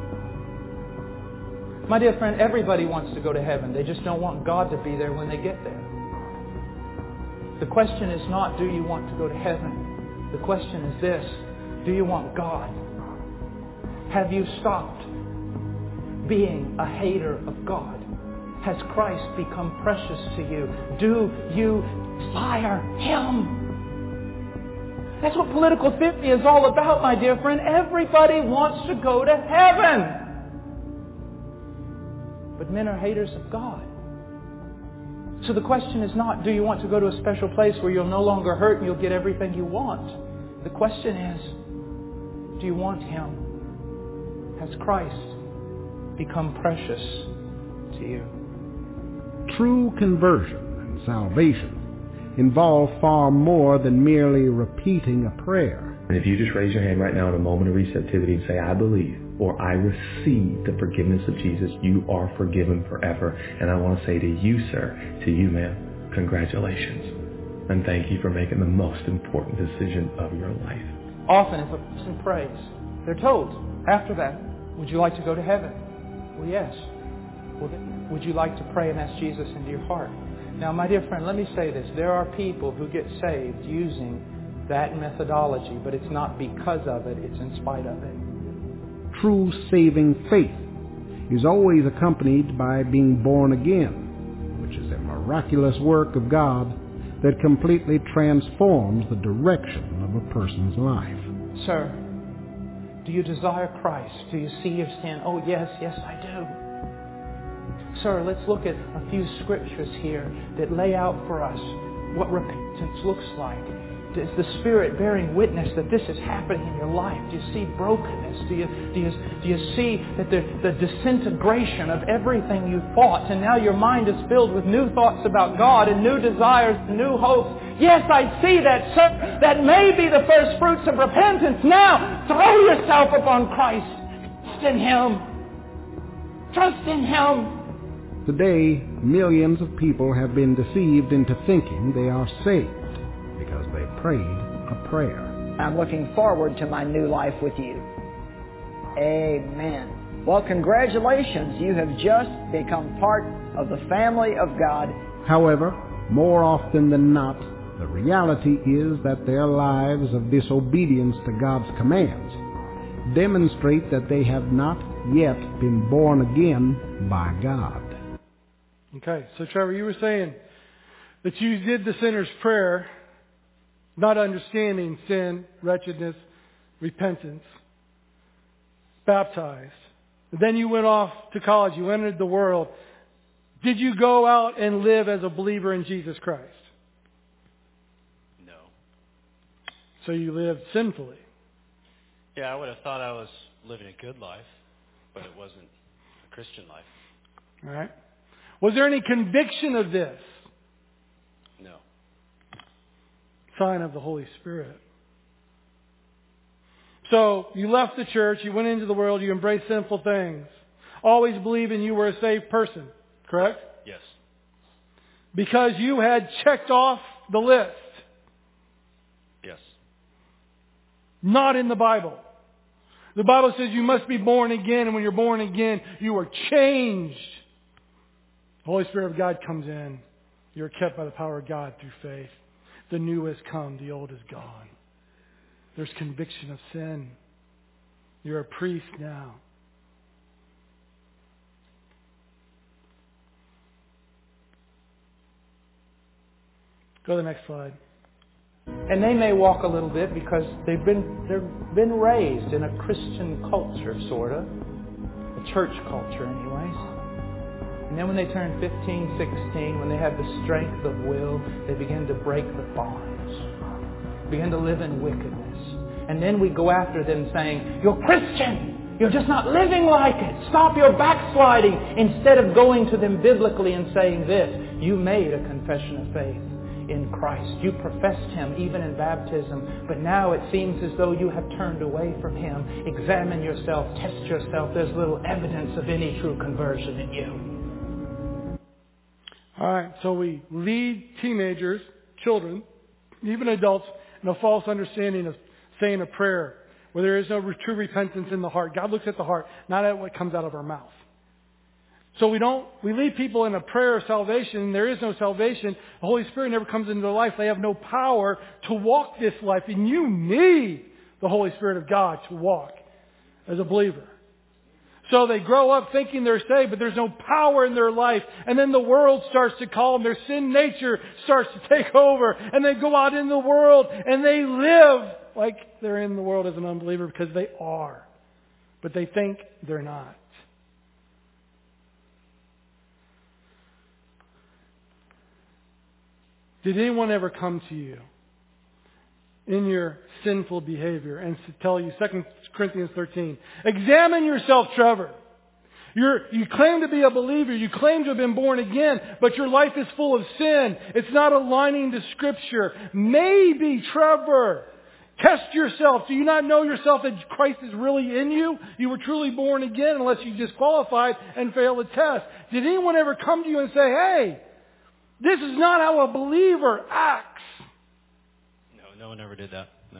My dear friend, everybody wants to go to heaven. They just don't want God to be there when they get there. The question is not, do you want to go to heaven? The question is this, do you want God? Have you stopped being a hater of God? Has Christ become precious to you? Do you desire Him? That's what political theory is all about, my dear friend. Everybody wants to go to heaven. But men are haters of God. So the question is not, do you want to go to a special place where you'll no longer hurt and you'll get everything you want? The question is, do you want Him? Has Christ become precious to you? True conversion and salvation involve far more than merely repeating a prayer. And if you just raise your hand right now in a moment of receptivity and say, I believe, or I receive the forgiveness of Jesus, you are forgiven forever. And I want to say to you, sir, to you, ma'am, congratulations. And thank you for making the most important decision of your life. Often if a person prays, they're told after that, would you like to go to heaven? Well, yes. Well, then, would you like to pray and ask Jesus into your heart? Now, my dear friend, let me say this. There are people who get saved using that methodology, but it's not because of it, it's in spite of it. True saving faith is always accompanied by being born again, which is a miraculous work of God that completely transforms the direction of a person's life. Sir, do you desire Christ? Do you see your sin? Oh, yes, yes, I do. Sir, let's look at a few scriptures here that lay out for us what repentance looks like. Is the Spirit bearing witness that this is happening in your life? Do you see brokenness? Do you, do you, do you see that the, the disintegration of everything you thought, and now your mind is filled with new thoughts about God and new desires and new hopes? Yes, I see that, sir. That may be the first fruits of repentance. Now, throw yourself upon Christ. Trust in Him. Trust in Him. Today, millions of people have been deceived into thinking they are saved because they prayed a prayer. I'm looking forward to my new life with you. Amen. Well, congratulations. You have just become part of the family of God. However, more often than not, the reality is that their lives of disobedience to God's commands demonstrate that they have not yet been born again by God. Okay, so Trevor, you were saying that you did the sinner's prayer, not understanding sin, wretchedness, repentance, baptized. Then you went off to college, you entered the world. Did you go out and live as a believer in Jesus Christ? No. So you lived sinfully. Yeah, I would have thought I was living a good life, but it wasn't a Christian life. All right. Was there any conviction of this? No. Sign of the Holy Spirit. So you left the church, you went into the world, you embraced sinful things, always believing you were a saved person, correct? Yes. Because you had checked off the list. Yes. Not in the Bible. The Bible says you must be born again, and when you're born again, you are changed. The Holy Spirit of God comes in. You're kept by the power of God through faith. The new has come, the old is gone. There's conviction of sin. You're a priest now. Go to the next slide. And they may walk a little bit because they've been they've been raised in a Christian culture, sort of. A church culture, anyways. And then when they turn fifteen, sixteen, when they have the strength of will, they begin to break the bonds. Begin to live in wickedness. And then we go after them saying, "You're Christian! You're just not living like it! Stop your backsliding!" Instead of going to them biblically and saying this, "You made a confession of faith in Christ. You professed Him even in baptism, but now it seems as though you have turned away from Him. Examine yourself, test yourself. There's little evidence of any true conversion in you." All right, so we lead teenagers, children, even adults, in a false understanding of saying a prayer where there is no true repentance in the heart. God looks at the heart, not at what comes out of our mouth. So we don't, we lead people in a prayer of salvation. There is no salvation. The Holy Spirit never comes into their life. They have no power to walk this life. And you need the Holy Spirit of God to walk as a believer. So they grow up thinking they're saved, but there's no power in their life. And then the world starts to call them. Their sin nature starts to take over. And they go out in the world and they live like they're in the world as an unbeliever because they are. But they think they're not. Did anyone ever come to you in your sinful behavior and to tell you, Second Corinthians thirteen, examine yourself, Trevor. You're, you claim to be a believer. You claim to have been born again, but your life is full of sin. It's not aligning to Scripture. Maybe, Trevor, test yourself. Do you not know yourself that Christ is really in you? You were truly born again unless you disqualified and failed the test. Did anyone ever come to you and say, hey, this is not how a believer acts? No, no one ever did that. No.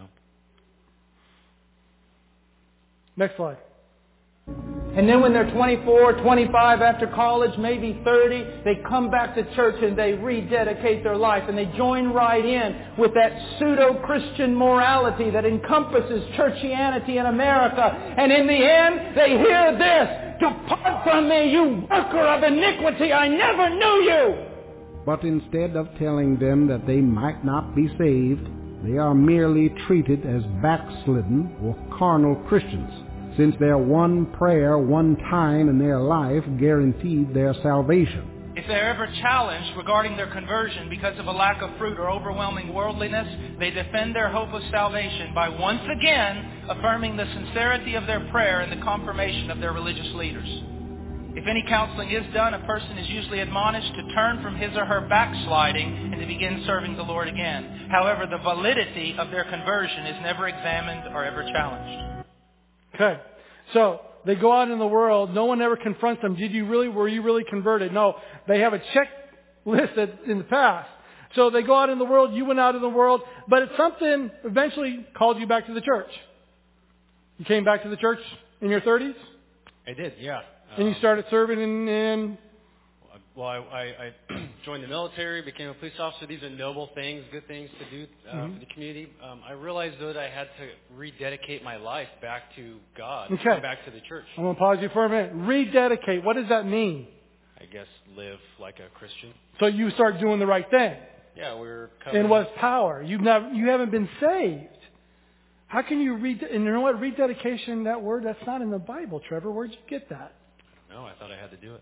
Next slide. And then when they're twenty-four, twenty-five, after college, maybe thirty, they come back to church and they rededicate their life and they join right in with that pseudo-Christian morality that encompasses churchianity in America. And in the end, they hear this, "Depart from me, you worker of iniquity, I never knew you." But instead of telling them that they might not be saved, they are merely treated as backslidden or carnal Christians, since their one prayer, one time in their life guaranteed their salvation. If they're ever challenged regarding their conversion because of a lack of fruit or overwhelming worldliness, they defend their hope of salvation by once again affirming the sincerity of their prayer and the confirmation of their religious leaders. If any counseling is done, a person is usually admonished to turn from his or her backsliding and to begin serving the Lord again. However, the validity of their conversion is never examined or ever challenged. Okay. So they go out in the world. No one ever confronts them. Did you really, were you really converted? No. They have a checklist in the past. So they go out in the world. You went out in the world. But it's something eventually called you back to the church. You came back to the church in your thirties? I did, yeah. And you started serving in... in well, I, I, I joined the military, became a police officer. These are noble things, good things to do uh, mm-hmm. for the community. Um, I realized, though, that I had to rededicate my life back to God, okay. back to the church. I'm going to pause you for a minute. Rededicate. What does that mean? I guess live like a Christian. So you start doing the right thing. Yeah, we're covered. In what power? You've never, you haven't been saved. How can you read? And you know what? Rededication, that word, that's not in the Bible, Trevor. Where'd you get that? No, I thought I had to do it.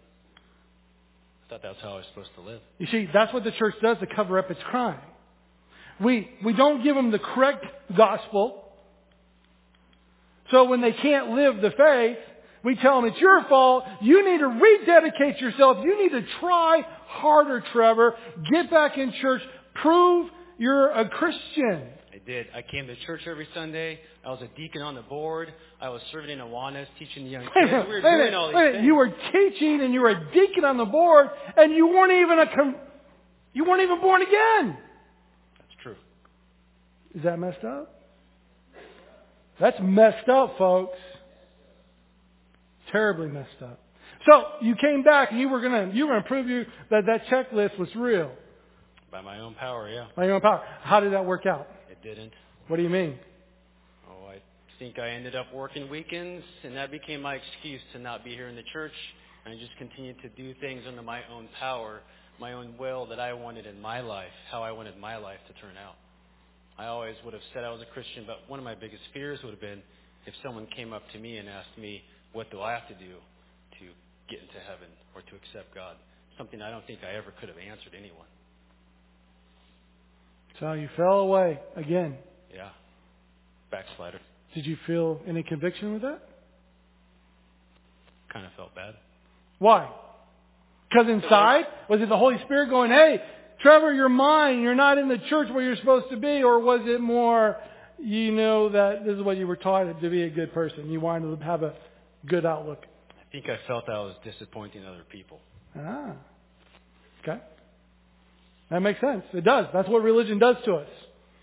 I thought that's how I was supposed to live. You see, that's what the church does to cover up its crime. We we don't give them the correct gospel. So when they can't live the faith, we tell them it's your fault. You need to rededicate yourself. You need to try harder, Trevor. Get back in church. Prove you're a Christian. I did. I came to church every Sunday. I was a deacon on the board. I was serving in Awanas, teaching the young kids. Wait, we were wait, doing all these wait, things. You were teaching and you were a deacon on the board, and you weren't even a com- you weren't even born again. That's true. Is that messed up? That's messed up, folks. Terribly messed up. So you came back and you were gonna you were gonna prove you that that checklist was real. By my own power, yeah. By your own power. How did that work out? It didn't. What do you mean? Oh, I think I ended up working weekends, and that became my excuse to not be here in the church. And I just continued to do things under my own power, my own will that I wanted in my life, how I wanted my life to turn out. I always would have said I was a Christian, but one of my biggest fears would have been if someone came up to me and asked me, what do I have to do to get into heaven or to accept God? Something I don't think I ever could have answered anyone. So you fell away again. Yeah. Backslider. Did you feel any conviction with that? Kind of felt bad. Why? Because inside, was it the Holy Spirit going, hey, Trevor, you're mine. You're not in the church where you're supposed to be? Or was it more, you know, that this is what you were taught to be a good person? You wanted to have a good outlook. I think I felt I was disappointing other people. Ah. Okay. That makes sense. It does. That's what religion does to us.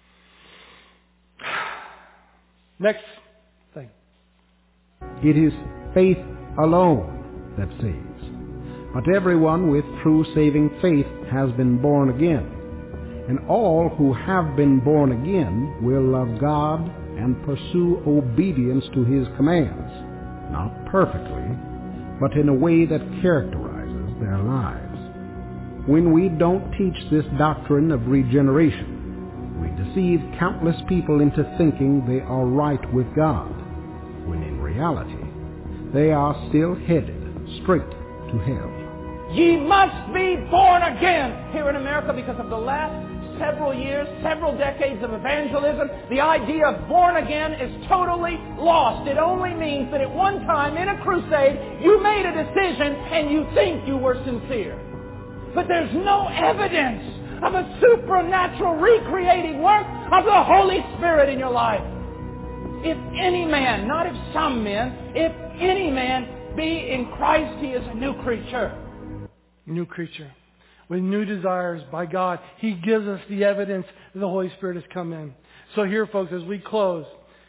Next thing. It is faith alone that saves. But everyone with true saving faith has been born again. And all who have been born again will love God and pursue obedience to His commands. Not perfectly, but in a way that characterizes their lives. When we don't teach this doctrine of regeneration, we deceive countless people into thinking they are right with God, when in reality, they are still headed straight to hell. Ye must be born again here in America because of the last several years, several decades of evangelism. The idea of born again is totally lost. It only means that at one time in a crusade, you made a decision and you think you were sincere. But there's no evidence of a supernatural recreating work of the Holy Spirit in your life. If any man, not if some men, if any man be in Christ, he is a new creature. New creature. With new desires by God. He gives us the evidence that the Holy Spirit has come in. So here, folks, as we close,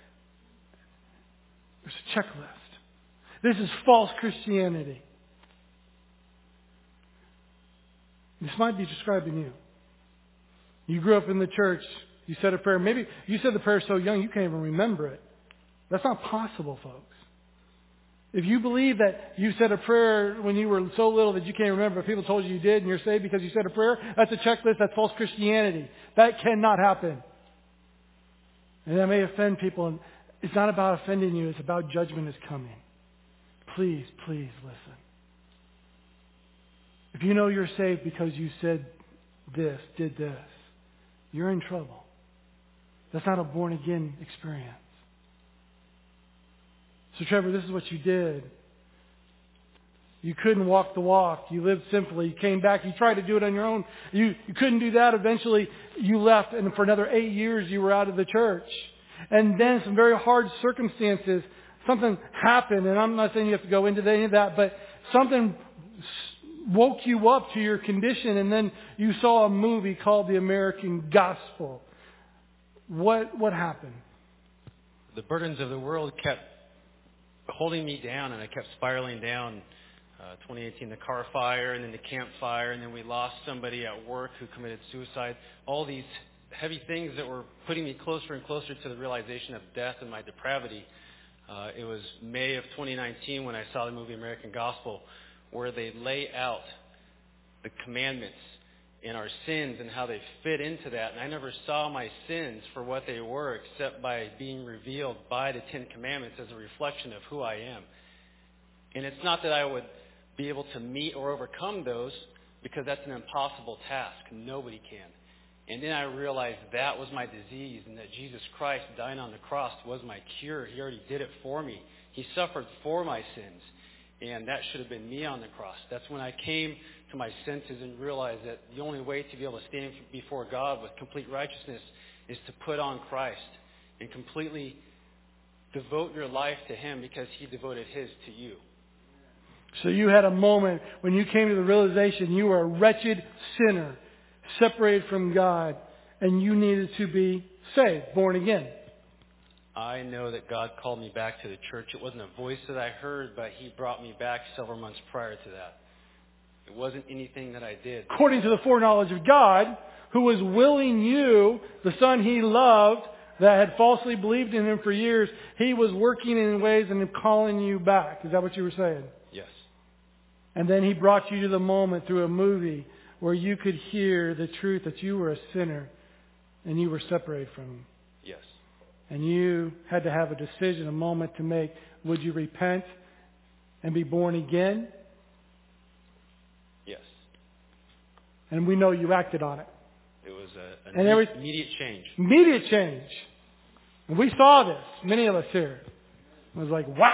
there's a checklist. This is false Christianity. This might be describing you. You grew up in the church. You said a prayer. Maybe you said the prayer so young you can't even remember it. That's not possible, folks. If you believe that you said a prayer when you were so little that you can't remember, but people told you you did and you're saved because you said a prayer, that's a checklist. That's false Christianity. That cannot happen. And that may offend people. And it's not about offending you. It's about judgment is coming. Please, please listen. If you know you're saved because you said this, did this, you're in trouble. That's not a born-again experience. So, Trevor, this is what you did. You couldn't walk the walk. You lived simply. You came back. You tried to do it on your own. You, you couldn't do that. Eventually, you left, and for another eight years, you were out of the church. And then some very hard circumstances, something happened, and I'm not saying you have to go into any of that, but something woke you up to your condition, and then you saw a movie called The American Gospel. What what happened? The burdens of the world kept holding me down, and I kept spiraling down. Uh, twenty eighteen, the car fire, and then the campfire, and then we lost somebody at work who committed suicide. All these heavy things that were putting me closer and closer to the realization of death and my depravity. Uh, it was May of twenty nineteen when I saw the movie American Gospel, where they lay out the commandments and our sins and how they fit into that. And I never saw my sins for what they were except by being revealed by the Ten Commandments as a reflection of who I am. And it's not that I would be able to meet or overcome those, because that's an impossible task. Nobody can. And then I realized that was my disease, and that Jesus Christ dying on the cross was my cure. He already did it for me. He suffered for my sins. And that should have been me on the cross. That's when I came to my senses and realized that the only way to be able to stand before God with complete righteousness is to put on Christ and completely devote your life to Him, because He devoted His to you. So you had a moment when you came to the realization you were a wretched sinner, separated from God, and you needed to be saved, born again. I know that God called me back to the church. It wasn't a voice that I heard, but He brought me back several months prior to that. It wasn't anything that I did. According to the foreknowledge of God, who was willing you, the Son He loved, that had falsely believed in Him for years, He was working in ways and calling you back. Is that what you were saying? Yes. And then He brought you to the moment through a movie where you could hear the truth that you were a sinner and you were separated from Him. Yes. And you had to have a decision, a moment to make. Would you repent and be born again? Yes. And we know you acted on it. It was a, an And every- immediate change. Immediate change. And we saw this, many of us here. It was like, wow.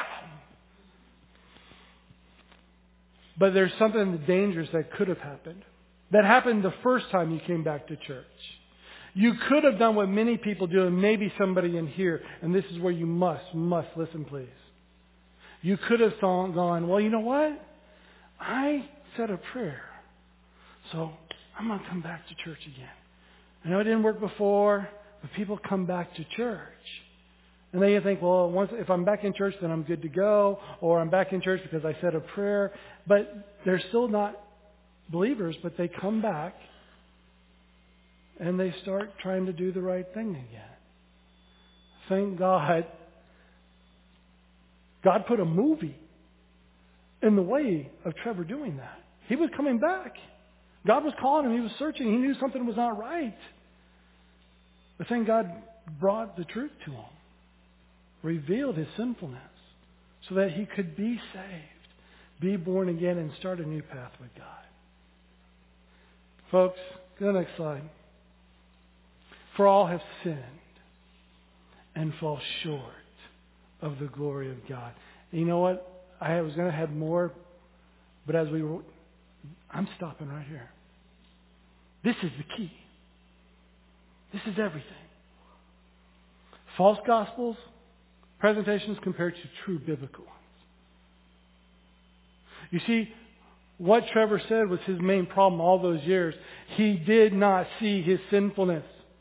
But there's something dangerous that could have happened. That happened the first time you came back to church. You could have done what many people do, and maybe somebody in here, and this is where you must, must listen, please. You could have gone, well, you know what? I said a prayer, so I'm going to come back to church again. I know it didn't work before, but people come back to church. And then you think, well, once if I'm back in church, then I'm good to go, or I'm back in church because I said a prayer. But they're still not believers, but they come back and they start trying to do the right thing again. Thank God. God put a movie in the way of Trevor doing that. He was coming back. God was calling him. He was searching. He knew something was not right. But then God brought the truth to him, revealed his sinfulness so that he could be saved, be born again, and start a new path with God. Folks, go to the next slide. For all have sinned and fall short of the glory of God. And you know what? I was going to have more, but as we were, I'm stopping right here. This is the key. This is everything. False gospels, presentations compared to true biblical ones. You see, what Trevor said was his main problem all those years. He did not see his sinfulness.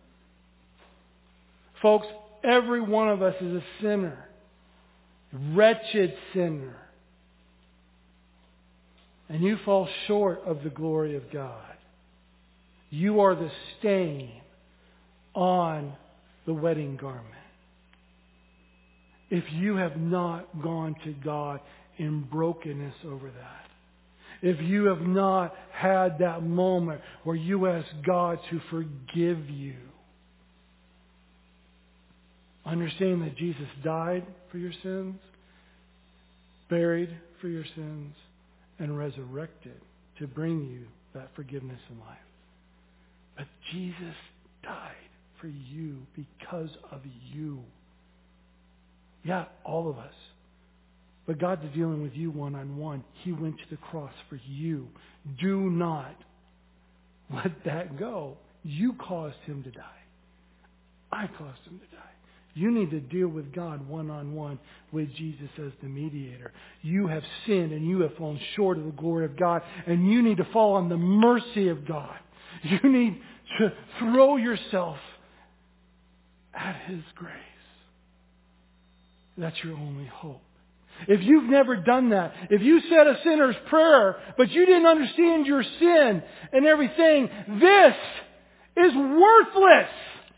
Folks, every one of us is a sinner. Wretched sinner. And you fall short of the glory of God. You are the stain on the wedding garment. If you have not gone to God in brokenness over that, if you have not had that moment where you ask God to forgive you, understand that Jesus died for your sins, buried for your sins, and resurrected to bring you that forgiveness in life. But Jesus died for you because of you. Yeah, all of us. But God's dealing with you one-on-one. He went to the cross for you. Do not let that go. You caused him to die. I caused him to die. You need to deal with God one-on-one with Jesus as the mediator. You have sinned and you have fallen short of the glory of God, and you need to fall on the mercy of God. You need to throw yourself at his grace. That's your only hope. If you've never done that, if you said a sinner's prayer, but you didn't understand your sin and everything, this is worthless.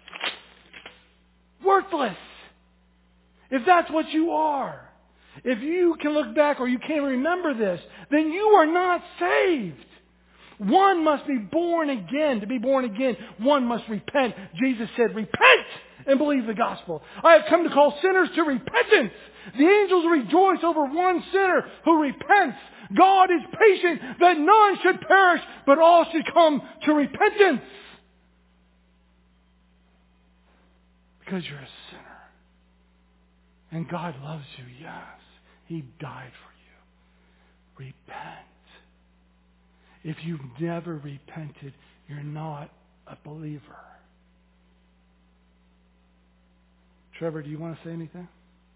Worthless. If that's what you are. If you can look back or you can't remember this, then you are not saved. One must be born again. To be born again, one must repent. Jesus said, repent and believe the gospel. I have come to call sinners to repentance. The angels rejoice over one sinner who repents. God is patient that none should perish, but all should come to repentance. Because you're a sinner. And God loves you, yes. He died for you. Repent. If you've never repented, you're not a believer. Trevor, do you want to say anything?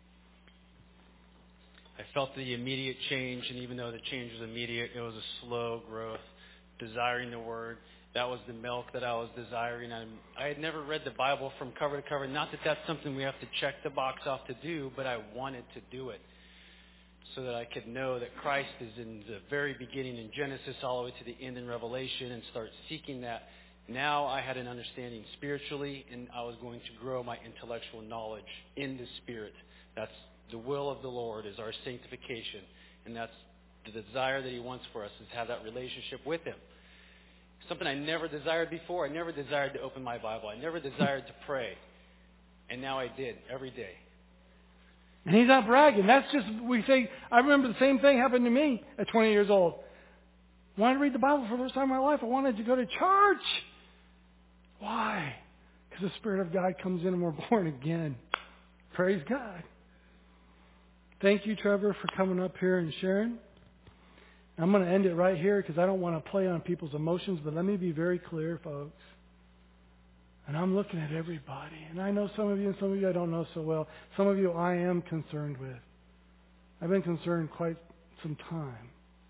I felt the immediate change, and even though the change was immediate, it was a slow growth, desiring the Word. That was the milk that I was desiring. I, I had never read the Bible from cover to cover. Not that that's something we have to check the box off to do, but I wanted to do it so that I could know that Christ is in the very beginning in Genesis all the way to the end in Revelation, and start seeking that. Now I had an understanding spiritually, and I was going to grow my intellectual knowledge in the Spirit. That's the will of the Lord, is our sanctification. And that's the desire that he wants for us, is to have that relationship with him. Something I never desired before. I never desired to open my Bible. I never desired to pray. And now I did every day. And he's not bragging. That's just, we say, I remember the same thing happened to me at twenty years old. I wanted to read the Bible for the first time in my life. I wanted to go to church. Why? Because the Spirit of God comes in and we're born again. Praise God. Thank you, Trevor, for coming up here and sharing. I'm going to end it right here because I don't want to play on people's emotions, but let me be very clear, folks. And I'm looking at everybody. And I know some of you and some of you I don't know so well. Some of you I am concerned with. I've been concerned quite some time.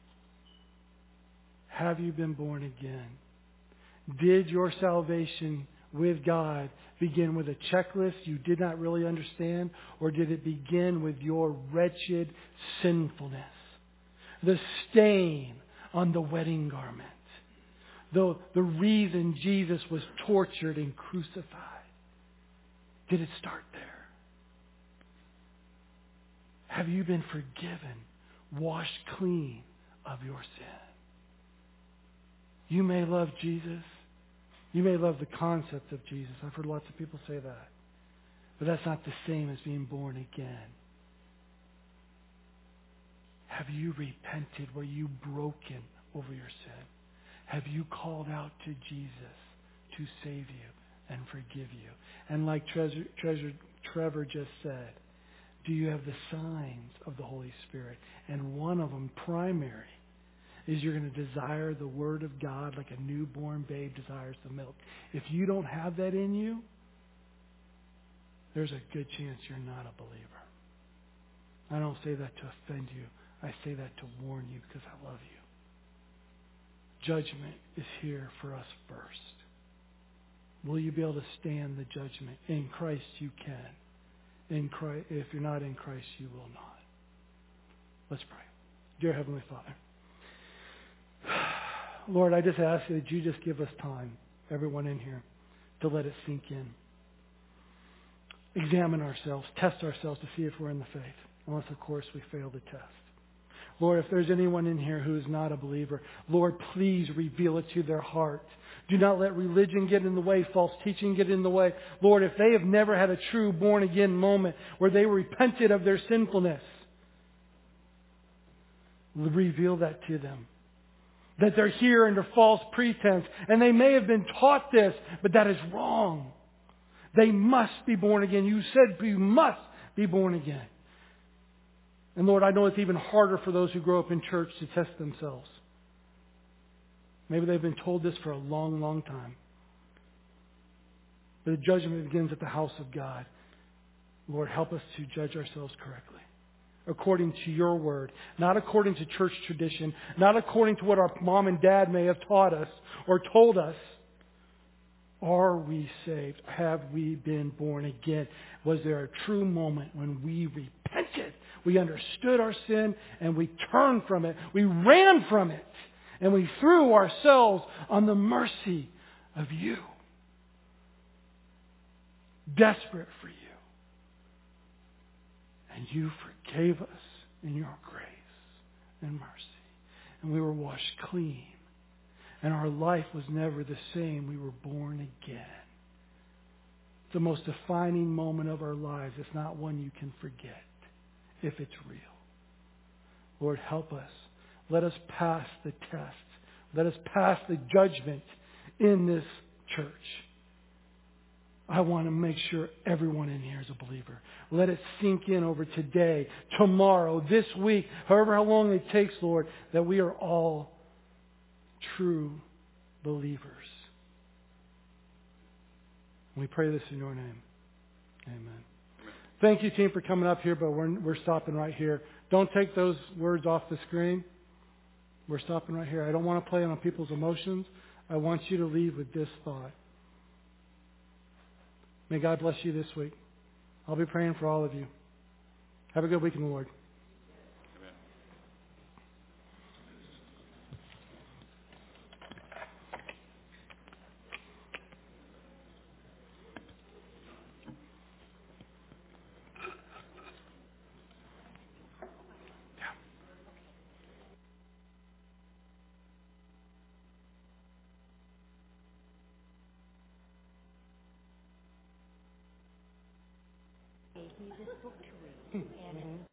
Have you been born again? Did your salvation with God begin with a checklist you did not really understand? Or did it begin with your wretched sinfulness? The stain on the wedding garment. The, the reason Jesus was tortured and crucified. Did it start there? Have you been forgiven, washed clean of your sin? You may love Jesus. You may love the concept of Jesus. I've heard lots of people say that. But that's not the same as being born again. Have you repented? Were you broken over your sin? Have you called out to Jesus to save you and forgive you? And like Treasure, Treasure, Trevor just said, do you have the signs of the Holy Spirit? And one of them, primary, is you're going to desire the Word of God like a newborn babe desires the milk. If you don't have that in you, there's a good chance you're not a believer. I don't say that to offend you. I say that to warn you because I love you. Judgment is here for us first. Will you be able to stand the judgment? In Christ you can. In Christ, if you're not in Christ, you will not. Let's pray. Dear Heavenly Father, Lord, I just ask that you just give us time, everyone in here, to let it sink in. Examine ourselves, test ourselves to see if we're in the faith. Unless, of course, we fail the test. Lord, if there's anyone in here who is not a believer, Lord, please reveal it to their heart. Do not let religion get in the way, false teaching get in the way. Lord, if they have never had a true born-again moment where they repented of their sinfulness, reveal that to them. That they're here under false pretense. And they may have been taught this, but that is wrong. They must be born again. You said you must be born again. And Lord, I know it's even harder for those who grow up in church to test themselves. Maybe they've been told this for a long, long time. But the judgment begins at the house of God. Lord, help us to judge ourselves correctly. According to your word. Not according to church tradition. Not according to what our mom and dad may have taught us or told us. Are we saved? Have we been born again? Was there a true moment when we repented? We understood our sin and we turned from it. We ran from it. And we threw ourselves on the mercy of you. Desperate for you. And you forgave us in your grace and mercy. And we were washed clean. And our life was never the same. We were born again. The most defining moment of our lives. It's not one you can forget if it's real. Lord, help us. Let us pass the test. Let us pass the judgment in this church. I want to make sure everyone in here is a believer. Let it sink in over today, tomorrow, this week, however how long it takes, Lord, that we are all true believers. We pray this in your name. Amen. Thank you, team, for coming up here, but we're, we're stopping right here. Don't take those words off the screen. We're stopping right here. I don't want to play on people's emotions. I want you to leave with this thought. May God bless you this week. I'll be praying for all of you. Have a good week in the Lord. me this book to read. And